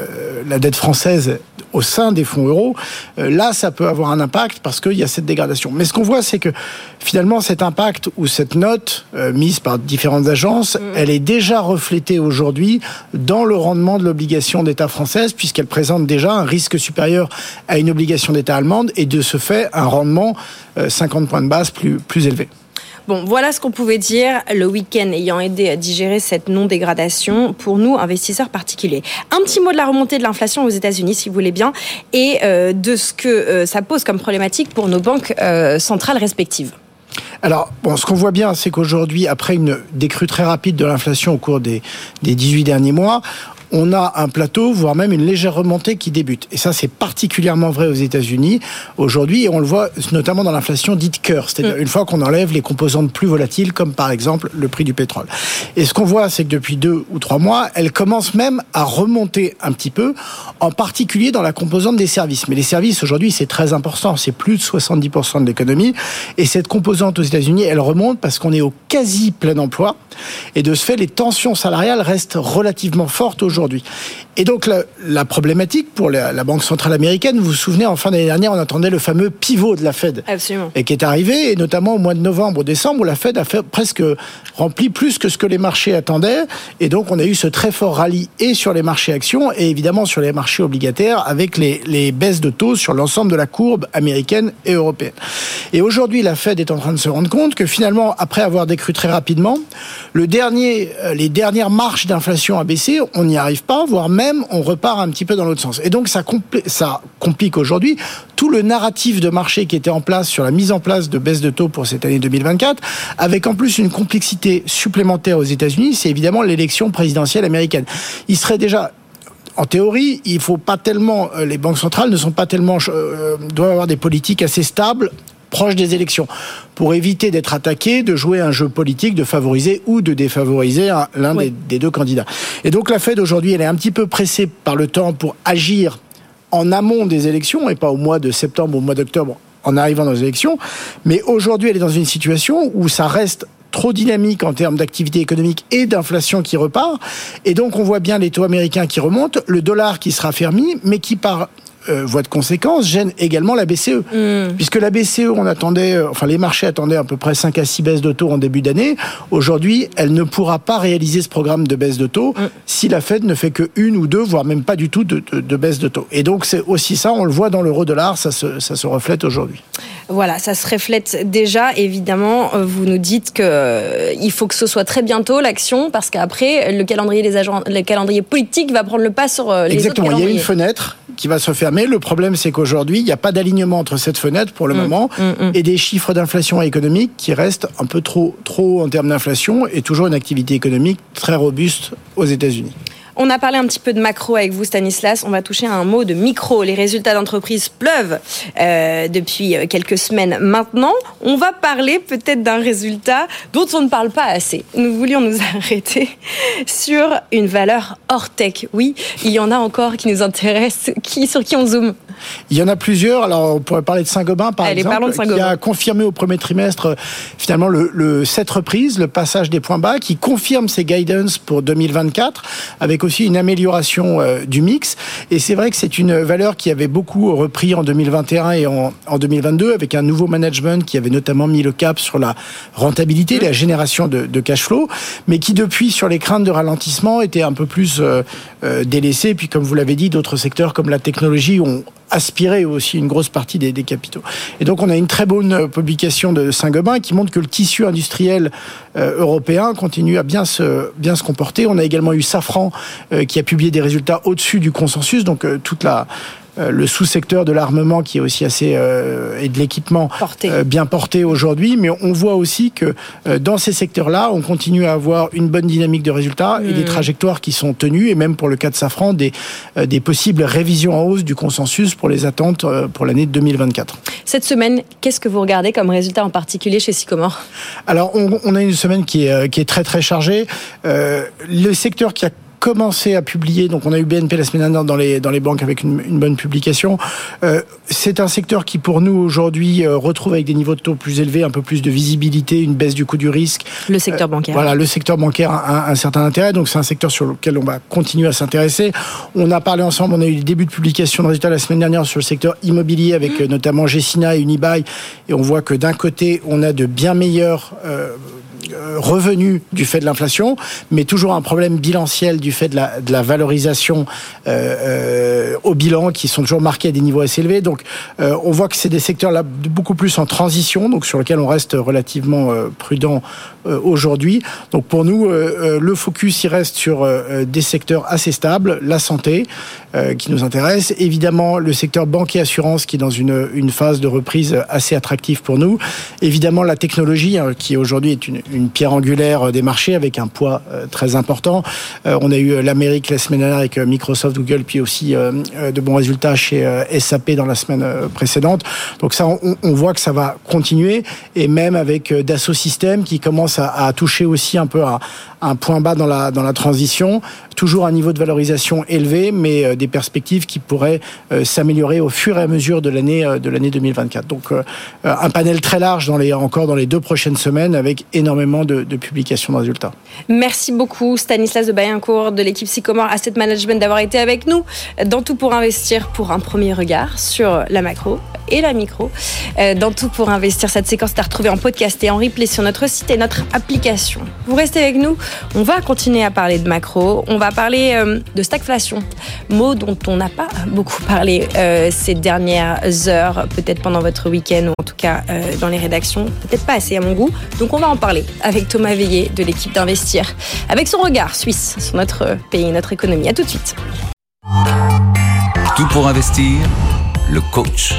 la dette française au sein des fonds euros, là, ça peut avoir un impact parce qu'il y a cette dégradation. Mais ce qu'on voit, c'est que finalement, cet impact ou cette note mise par différentes agences, elle est déjà reflétée aujourd'hui dans le rendement de l'obligation d'État française, puisqu'elle présente déjà un risque supérieur à une obligation d'État allemande et de ce fait, un rendement 50 points de base plus élevé. Bon, voilà ce qu'on pouvait dire le week-end ayant aidé à digérer cette non-dégradation pour nous, investisseurs particuliers. Un petit mot de la remontée de l'inflation aux États-Unis, si vous voulez bien, et de ce que ça pose comme problématique pour nos banques centrales respectives. Alors, ce qu'on voit bien, c'est qu'aujourd'hui, après une décrue très rapide de l'inflation au cours des 18 derniers mois, on a un plateau, voire même une légère remontée qui débute. Et ça, c'est particulièrement vrai aux États-Unis aujourd'hui, et on le voit notamment dans l'inflation dite cœur, c'est-à-dire une fois qu'on enlève les composantes plus volatiles, comme par exemple le prix du pétrole. Et ce qu'on voit, c'est que depuis 2 ou 3 mois, elle commence même à remonter un petit peu, en particulier dans la composante des services. Mais les services, aujourd'hui, c'est très important, c'est plus de 70% de l'économie, et cette composante aux États-Unis, elle remonte parce qu'on est au quasi plein emploi, et de ce fait, les tensions salariales restent relativement fortes aujourd'hui. Et donc la problématique pour la Banque centrale américaine, vous vous souvenez, en fin d'année dernière, on attendait le fameux pivot de la Fed. Absolument. Et qui est arrivé, et notamment au mois de novembre, décembre, où la Fed a fait presque rempli plus que ce que les marchés attendaient. Et donc on a eu ce très fort rallye et sur les marchés actions et évidemment sur les marchés obligataires avec les baisses de taux sur l'ensemble de la courbe américaine et européenne. Et aujourd'hui, la Fed est en train de se rendre compte que finalement, après avoir décru très rapidement, les dernières marches d'inflation a baissé, on n'y arrive pas, voire même on repart un petit peu dans l'autre sens. Et donc ça complique aujourd'hui tout le narratif de marché qui était en place sur la mise en place de baisse de taux pour cette année 2024, avec en plus une complexité supplémentaire aux États-Unis, c'est évidemment l'élection présidentielle américaine. Il serait déjà... En théorie, il faut pas tellement, les banques centrales ne sont pas tellement, doivent avoir des politiques assez stables, proches des élections, pour éviter d'être attaquées, de jouer un jeu politique, de favoriser ou de défavoriser l'un des deux candidats. Et donc la Fed aujourd'hui, elle est un petit peu pressée par le temps pour agir en amont des élections et pas au mois de septembre ou au mois d'octobre en arrivant dans les élections. Mais aujourd'hui, elle est dans une situation où ça reste trop dynamique en termes d'activité économique et d'inflation qui repart. Et donc, on voit bien les taux américains qui remontent, le dollar qui sera affermi, mais qui, par voie de conséquence, gêne également la BCE. Puisque la BCE, les marchés attendaient à peu près 5 à 6 baisses de taux en début d'année. Aujourd'hui, elle ne pourra pas réaliser ce programme de baisse de taux si la Fed ne fait que 1 ou 2, voire même pas du tout de baisse de taux. Et donc, c'est aussi ça, on le voit dans l'euro-dollar, ça se reflète aujourd'hui. Voilà, ça se reflète déjà. Évidemment, vous nous dites qu'il faut que ce soit très bientôt l'action, parce qu'après, le calendrier politique va prendre le pas sur les autres calendriers. Exactement, il y a une fenêtre qui va se fermer. Le problème, c'est qu'aujourd'hui, il n'y a pas d'alignement entre cette fenêtre pour le moment et des chiffres d'inflation économique qui restent un peu trop en termes d'inflation et toujours une activité économique très robuste aux États-Unis. On a parlé un petit peu de macro avec vous, Stanislas. On va toucher à un mot de micro. Les résultats d'entreprise pleuvent depuis quelques semaines maintenant. On va parler peut-être d'un résultat dont on ne parle pas assez. Nous voulions nous arrêter sur une valeur hors tech. Oui, il y en a encore qui nous intéressent. Sur qui on zoome? Il y en a plusieurs. Alors, on pourrait parler de Saint-Gobain, par exemple, qui a confirmé au premier trimestre, finalement, cette reprise, le passage des points bas, qui confirme ses guidance pour 2024, avec aussi une amélioration du mix. Et c'est vrai que c'est une valeur qui avait beaucoup repris en 2021 et en 2022, avec un nouveau management qui avait notamment mis le cap sur la rentabilité, la génération de cash flow, mais qui, depuis, sur les craintes de ralentissement, était un peu plus délaissé. Et puis, comme vous l'avez dit, d'autres secteurs comme la technologie ont aspiré aussi une grosse partie des capitaux. Et donc, on a une très bonne publication de Saint-Gobain qui montre que le tissu industriel européen continue à bien se comporter. On a également eu Safran qui a publié des résultats au-dessus du consensus, donc toute le sous-secteur de l'armement qui est aussi assez et de l'équipement bien porté aujourd'hui, mais on voit aussi que dans ces secteurs-là, on continue à avoir une bonne dynamique de résultats et des trajectoires qui sont tenues, et même pour le cas de Safran, des possibles révisions en hausse du consensus pour les attentes pour l'année 2024. Cette semaine, qu'est-ce que vous regardez comme résultat en particulier chez Sycomore? Alors, on a une semaine qui est très très chargée. Le secteur qui a commencé à publier, donc on a eu BNP la semaine dernière dans les banques avec une bonne publication. C'est un secteur qui pour nous aujourd'hui retrouve avec des niveaux de taux plus élevés, un peu plus de visibilité, une baisse du coût du risque. Le secteur bancaire. Voilà, le secteur bancaire a un certain intérêt, donc c'est un secteur sur lequel on va continuer à s'intéresser. On a parlé ensemble, on a eu le début de publication de résultats la semaine dernière sur le secteur immobilier avec notamment Gecina et Unibail, et on voit que d'un côté on a de bien meilleurs revenus du fait de l'inflation, mais toujours un problème bilanciel du fait de la valorisation au bilan qui sont toujours marqués à des niveaux assez élevés. Donc on voit que c'est des secteurs là beaucoup plus en transition, donc sur lesquels on reste relativement prudent aujourd'hui. Donc pour nous, le focus il reste sur des secteurs assez stables, la santé qui nous intéresse, évidemment le secteur banque et assurance qui est dans une phase de reprise assez attractive pour nous, évidemment la technologie qui aujourd'hui est une pierre angulaire des marchés avec un poids très important. On a eu l'Amérique la semaine dernière avec Microsoft, Google, puis aussi de bons résultats chez SAP dans la semaine précédente. Donc ça, on voit que ça va continuer, et même avec Dassault Systèmes qui commence à toucher aussi un peu à un point bas dans la transition, toujours un niveau de valorisation élevé, mais des perspectives qui pourraient s'améliorer au fur et à mesure de l'année 2024. Donc un panel très large encore dans les 2 prochaines semaines avec énormément de publications de résultats. Merci beaucoup Stanislas de Bayencourt de l'équipe Sycomore Asset Management d'avoir été avec nous dans Tout pour investir pour un premier regard sur la macro et la micro. Dans Tout pour investir, cette séquence est à retrouver en podcast et en replay sur notre site et notre application. Vous restez avec nous, on va continuer à parler de macro, on va parler de stagflation, mot dont on n'a pas beaucoup parlé ces dernières heures, peut-être pendant votre week-end ou en tout cas dans les rédactions, peut-être pas assez à mon goût. Donc on va en parler avec Thomas Veillé de l'équipe d'Investir, avec son regard suisse sur notre pays, notre économie. À tout de suite. Tout pour investir, le coach.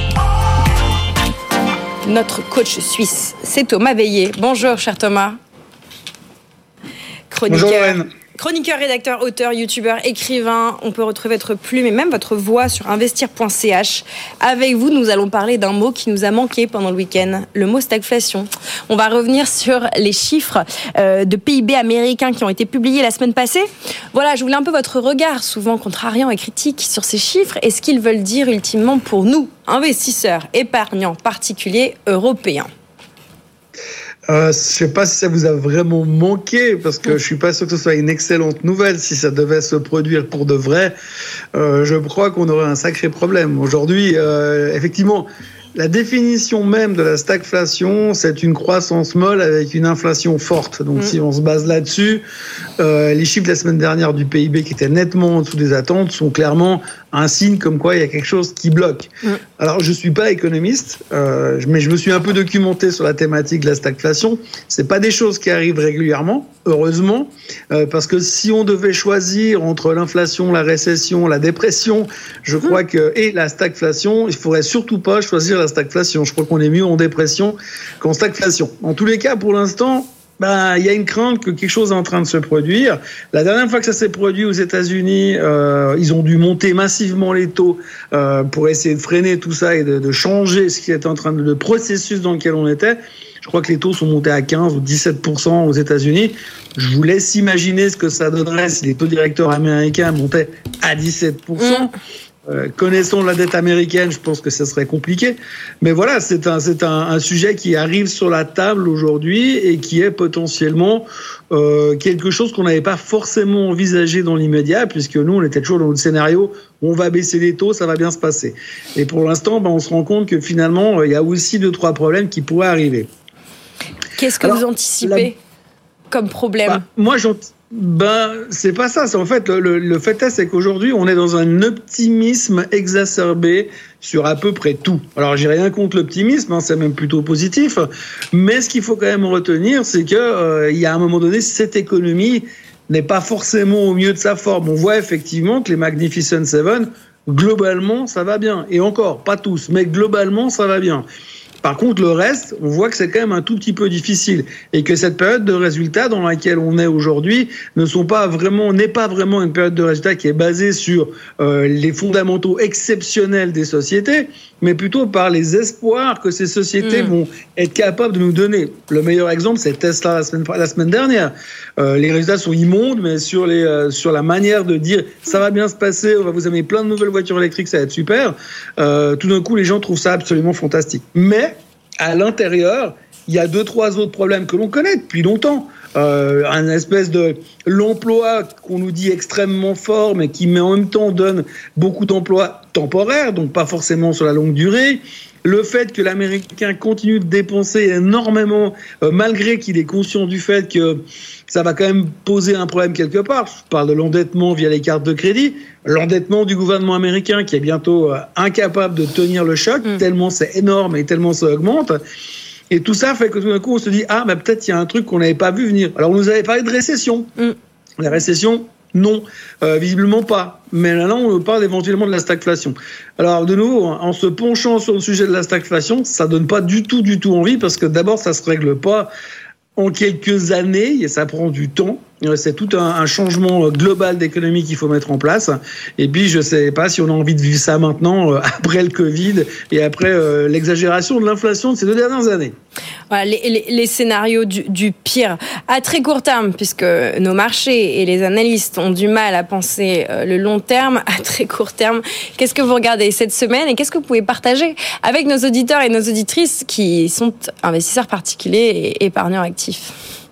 Notre coach suisse, c'est Thomas Veillé. Bonjour cher Thomas. Chroniqueur, rédacteur, auteur, youtubeur, écrivain. On peut retrouver votre plume et même votre voix sur investir.ch. Avec vous, nous allons parler d'un mot qui nous a manqué pendant le week-end, le mot stagflation. On va revenir sur les chiffres de PIB américains qui ont été publiés la semaine passée. Voilà, je voulais un peu votre regard, souvent contrariant et critique, sur ces chiffres et ce qu'ils veulent dire ultimement pour nous, investisseurs, épargnants, particuliers, européens. Je sais pas si ça vous a vraiment manqué, parce que je suis pas sûr que ce soit une excellente nouvelle. Si ça devait se produire pour de vrai, je crois qu'on aurait un sacré problème. Aujourd'hui, effectivement, la définition même de la stagflation, c'est une croissance molle avec une inflation forte. Donc si on se base là-dessus, les chiffres de la semaine dernière du PIB qui étaient nettement en dessous des attentes sont clairement un signe comme quoi il y a quelque chose qui bloque. Alors je suis pas économiste, mais je me suis un peu documenté sur la thématique de la stagflation. C'est pas des choses qui arrivent régulièrement, heureusement, parce que si on devait choisir entre l'inflation, la récession, la dépression, je crois et la stagflation, il faudrait surtout pas choisir la stagflation. Je crois qu'on est mieux en dépression qu'en stagflation. En tous les cas, pour l'instant, il y a une crainte que quelque chose est en train de se produire. La dernière fois que ça s'est produit aux États-Unis, ils ont dû monter massivement les taux pour essayer de freiner tout ça et de changer ce qui était en train de le processus dans lequel on était. Je crois que les taux sont montés à 15 ou 17% aux États-Unis. Je vous laisse imaginer ce que ça donnerait si les taux directeurs américains montaient à 17%. Connaissant la dette américaine, je pense que ça serait compliqué. Mais voilà, c'est un sujet qui arrive sur la table aujourd'hui et qui est potentiellement quelque chose qu'on n'avait pas forcément envisagé dans l'immédiat, puisque nous, on était toujours dans notre scénario, on va baisser les taux, ça va bien se passer. Et pour l'instant, on se rend compte que finalement, il y a aussi 2-3 problèmes qui pourraient arriver. Qu'est-ce que vous anticipez comme problème? C'est pas ça. C'est en fait le fait c'est qu'aujourd'hui on est dans un optimisme exacerbé sur à peu près tout. Alors j'ai rien contre l'optimisme, c'est même plutôt positif. Mais ce qu'il faut quand même retenir, c'est que il y a un moment donné, cette économie n'est pas forcément au mieux de sa forme. On voit effectivement que les Magnificent Seven, globalement, ça va bien. Et encore, pas tous, mais globalement, ça va bien. Par contre, le reste, on voit que c'est quand même un tout petit peu difficile et que cette période de résultats dans laquelle on est aujourd'hui n'est pas vraiment une période de résultats qui est basée sur les fondamentaux exceptionnels des sociétés, mais plutôt par les espoirs que ces sociétés vont être capables de nous donner. Le meilleur exemple, c'est Tesla la semaine dernière. Les résultats sont immondes, mais sur la manière de dire ça va bien se passer, on va vous amener plein de nouvelles voitures électriques, ça va être super. Tout d'un coup, les gens trouvent ça absolument fantastique. Mais à l'intérieur, il y a 2-3 autres problèmes que l'on connaît depuis longtemps. Un espèce de l'emploi qu'on nous dit extrêmement fort, mais qui en même temps donne beaucoup d'emplois temporaires, donc pas forcément sur la longue durée. Le fait que l'Américain continue de dépenser énormément, malgré qu'il est conscient du fait que ça va quand même poser un problème quelque part. Je parle de l'endettement via les cartes de crédit, l'endettement du gouvernement américain qui est bientôt incapable de tenir le choc, tellement c'est énorme et tellement ça augmente. Et tout ça fait que tout d'un coup, on se dit, peut-être il y a un truc qu'on n'avait pas vu venir. Alors, on nous avait parlé de récession. La récession, non, visiblement pas. Mais là, on parle éventuellement de la stagflation. Alors, de nouveau, en se penchant sur le sujet de la stagflation, ça donne pas du tout envie, parce que d'abord, ça se règle pas en quelques années, et ça prend du temps. C'est tout un changement global d'économie qu'il faut mettre en place. Et puis, je ne sais pas si on a envie de vivre ça maintenant, après le Covid et après l'exagération de l'inflation de ces 2 dernières années. Voilà, les scénarios du pire à très court terme, puisque nos marchés et les analystes ont du mal à penser le long terme. À très court terme, qu'est-ce que vous regardez cette semaine et qu'est-ce que vous pouvez partager avec nos auditeurs et nos auditrices qui sont investisseurs particuliers et épargnants actifs?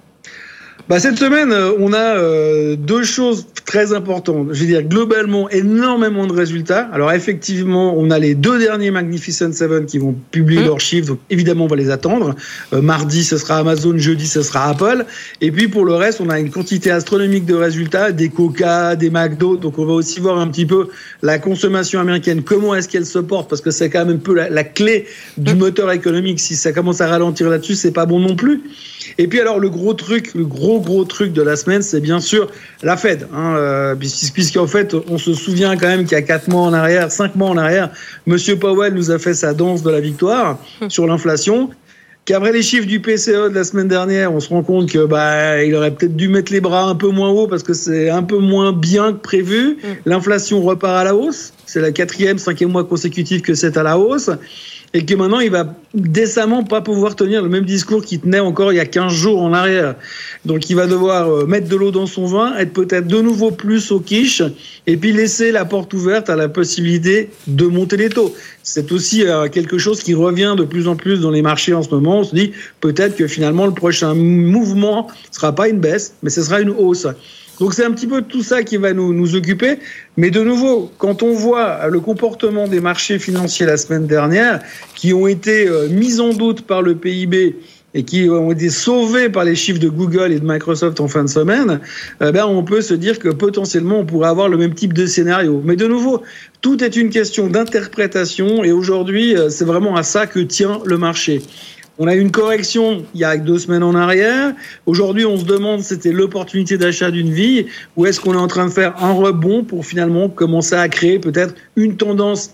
Cette semaine, on a 2 choses très importantes. Je veux dire, globalement, énormément de résultats. Alors, effectivement, on a les 2 derniers Magnificent Seven qui vont publier leurs chiffres. Donc, évidemment, on va les attendre. Mardi, ce sera Amazon. Jeudi, ce sera Apple. Et puis, pour le reste, on a une quantité astronomique de résultats. Des Coca, des McDo. Donc, on va aussi voir un petit peu la consommation américaine. Comment est-ce qu'elle se porte? Parce que c'est quand même un peu la clé du moteur économique. Si ça commence à ralentir là-dessus, c'est pas bon non plus. Et puis, alors, le gros truc de la semaine, c'est bien sûr la Fed. Puisqu'en fait, on se souvient quand même qu'il y a 5 mois en arrière, Monsieur Powell nous a fait sa danse de la victoire sur l'inflation. Qu'après les chiffres du PCE de la semaine dernière, on se rend compte que il aurait peut-être dû mettre les bras un peu moins haut parce que c'est un peu moins bien que prévu. L'inflation repart à la hausse. C'est la 4e, 5e mois consécutif que c'est à la hausse. Et que maintenant, il va décemment pas pouvoir tenir le même discours qu'il tenait encore il y a 15 jours en arrière. Donc, il va devoir mettre de l'eau dans son vin, être peut-être de nouveau plus au quiche, et puis laisser la porte ouverte à la possibilité de monter les taux. C'est aussi quelque chose qui revient de plus en plus dans les marchés en ce moment. On se dit peut-être que finalement, le prochain mouvement sera pas une baisse, mais ce sera une hausse. Donc c'est un petit peu tout ça qui va nous occuper. Mais de nouveau, quand on voit le comportement des marchés financiers la semaine dernière, qui ont été mis en doute par le PIB et qui ont été sauvés par les chiffres de Google et de Microsoft en fin de semaine, on peut se dire que potentiellement on pourrait avoir le même type de scénario. Mais de nouveau, tout est une question d'interprétation et aujourd'hui, c'est vraiment à ça que tient le marché. On a eu une correction il y a 2 semaines en arrière. Aujourd'hui, on se demande si c'était l'opportunité d'achat d'une vie ou est-ce qu'on est en train de faire un rebond pour finalement commencer à créer peut-être une tendance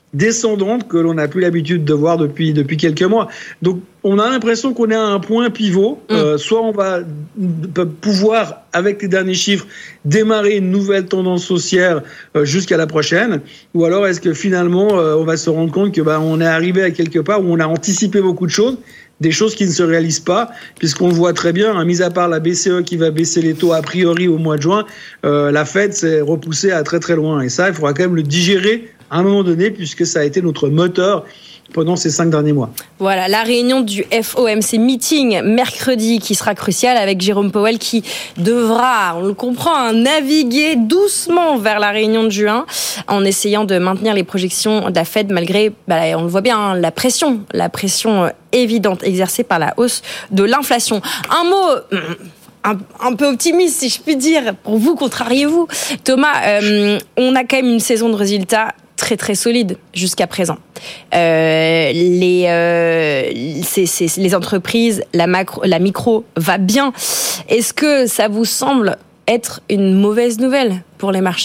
descendante que l'on n'a plus l'habitude de voir depuis quelques mois. Donc, on a l'impression qu'on est à un point pivot. Soit on va pouvoir, avec les derniers chiffres, démarrer une nouvelle tendance haussière jusqu'à la prochaine, ou alors est-ce que finalement, on va se rendre compte que on est arrivé à quelque part où on a anticipé beaucoup de choses, des choses qui ne se réalisent pas, puisqu'on le voit très bien, mis à part la BCE qui va baisser les taux a priori au mois de juin, la Fed s'est repoussée à très très loin. Et ça, il faudra quand même le digérer à un moment donné, puisque ça a été notre moteur pendant ces 5 derniers mois. Voilà, la réunion du FOMC meeting mercredi qui sera cruciale avec Jérôme Powell qui devra, on le comprend, naviguer doucement vers la réunion de juin en essayant de maintenir les projections de la Fed malgré, on le voit bien, la pression évidente exercée par la hausse de l'inflation. Un mot un peu optimiste, si je puis dire, pour vous, contrariez-vous. Thomas, on a quand même une saison de résultats très très solide jusqu'à présent. Les entreprises, la micro va bien. Est-ce que ça vous semble être une mauvaise nouvelle pour les marchés ?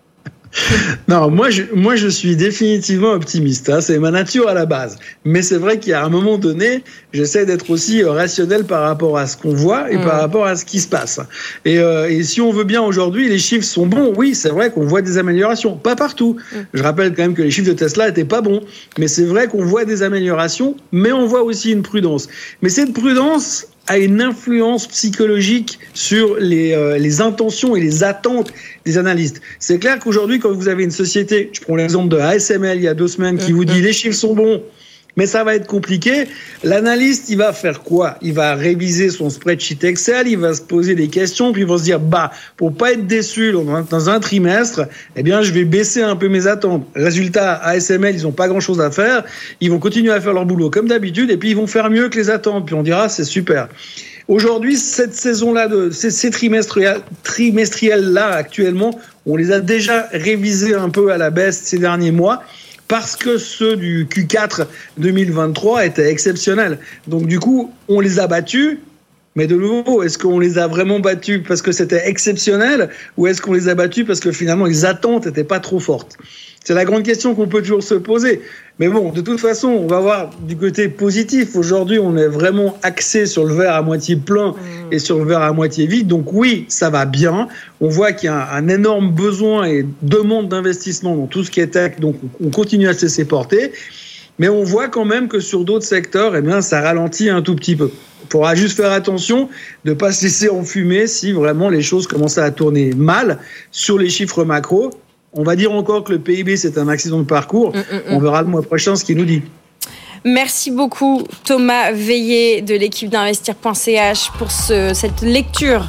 Non, moi je suis définitivement optimiste. C'est ma nature à la base. Mais c'est vrai qu'à un moment donné, j'essaie d'être aussi rationnel par rapport à ce qu'on voit et par rapport à ce qui se passe. Et si on veut bien aujourd'hui, les chiffres sont bons. Oui, c'est vrai qu'on voit des améliorations. Pas partout. Je rappelle quand même que les chiffres de Tesla étaient pas bons. Mais c'est vrai qu'on voit des améliorations, mais on voit aussi une prudence. Mais cette prudence a une influence psychologique sur les intentions et les attentes des analystes. C'est clair qu'aujourd'hui, quand vous avez une société, je prends l'exemple de ASML il y a 2 semaines, qui vous dit les chiffres sont bons, mais ça va être compliqué, l'analyste, il va faire quoi ? Il va réviser son spreadsheet Excel, il va se poser des questions, puis il va se dire, pour pas être déçu dans un trimestre, je vais baisser un peu mes attentes. Résultat, ASML, ils ont pas grand chose à faire, ils vont continuer à faire leur boulot comme d'habitude, et puis ils vont faire mieux que les attentes, puis on dira, c'est super. Aujourd'hui, cette saison-là, ces trimestriels-là, actuellement, on les a déjà révisés un peu à la baisse ces derniers mois, parce que ceux du Q4 2023 étaient exceptionnels. Donc du coup, on les a battus, mais de nouveau, est-ce qu'on les a vraiment battus parce que c'était exceptionnel, ou est-ce qu'on les a battus parce que finalement les attentes n'étaient pas trop fortes ? C'est la grande question qu'on peut toujours se poser. Mais bon, de toute façon, on va voir du côté positif. Aujourd'hui, on est vraiment axé sur le verre à moitié plein et sur le verre à moitié vide. Donc oui, ça va bien. On voit qu'il y a un énorme besoin et demande d'investissement dans tout ce qui est tech. Donc on continue à se laisser porter. Mais on voit quand même que sur d'autres secteurs, ça ralentit un tout petit peu. Il faudra juste faire attention de ne pas se laisser enfumer si vraiment les choses commencent à tourner mal sur les chiffres macro. On va dire encore que le PIB, c'est un accident de parcours. On verra le mois prochain ce qu'il nous dit. Merci beaucoup Thomas Veillé de l'équipe d'investir.ch pour cette lecture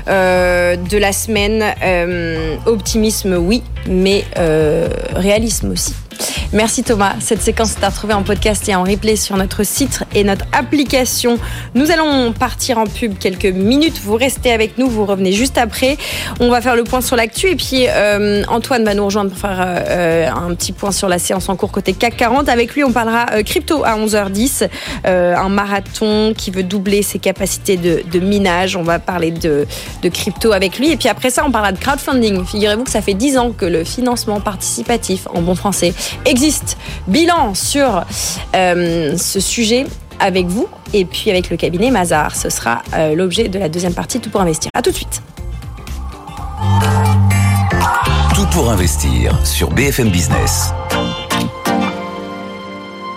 de la semaine. Optimisme, oui, mais réalisme aussi. Merci Thomas. Cette séquence est à retrouver en podcast et en replay sur notre site et notre application. Nous allons partir en pub quelques minutes. Vous restez avec nous, vous revenez juste après. On va faire le point sur l'actu et puis Antoine va nous rejoindre pour faire un petit point sur la séance en cours côté CAC 40. Avec lui, on parlera crypto à 11h10. Un marathon qui veut doubler ses capacités de minage. On va parler de crypto avec lui. Et puis après ça, on parlera de crowdfunding. Figurez-vous que ça fait 10 ans que le financement participatif, en bon français, existe. Bilan sur ce sujet avec vous et puis avec le cabinet Mazars. Ce sera l'objet de la deuxième partie Tout pour investir. À tout de suite. Tout pour investir sur BFM Business.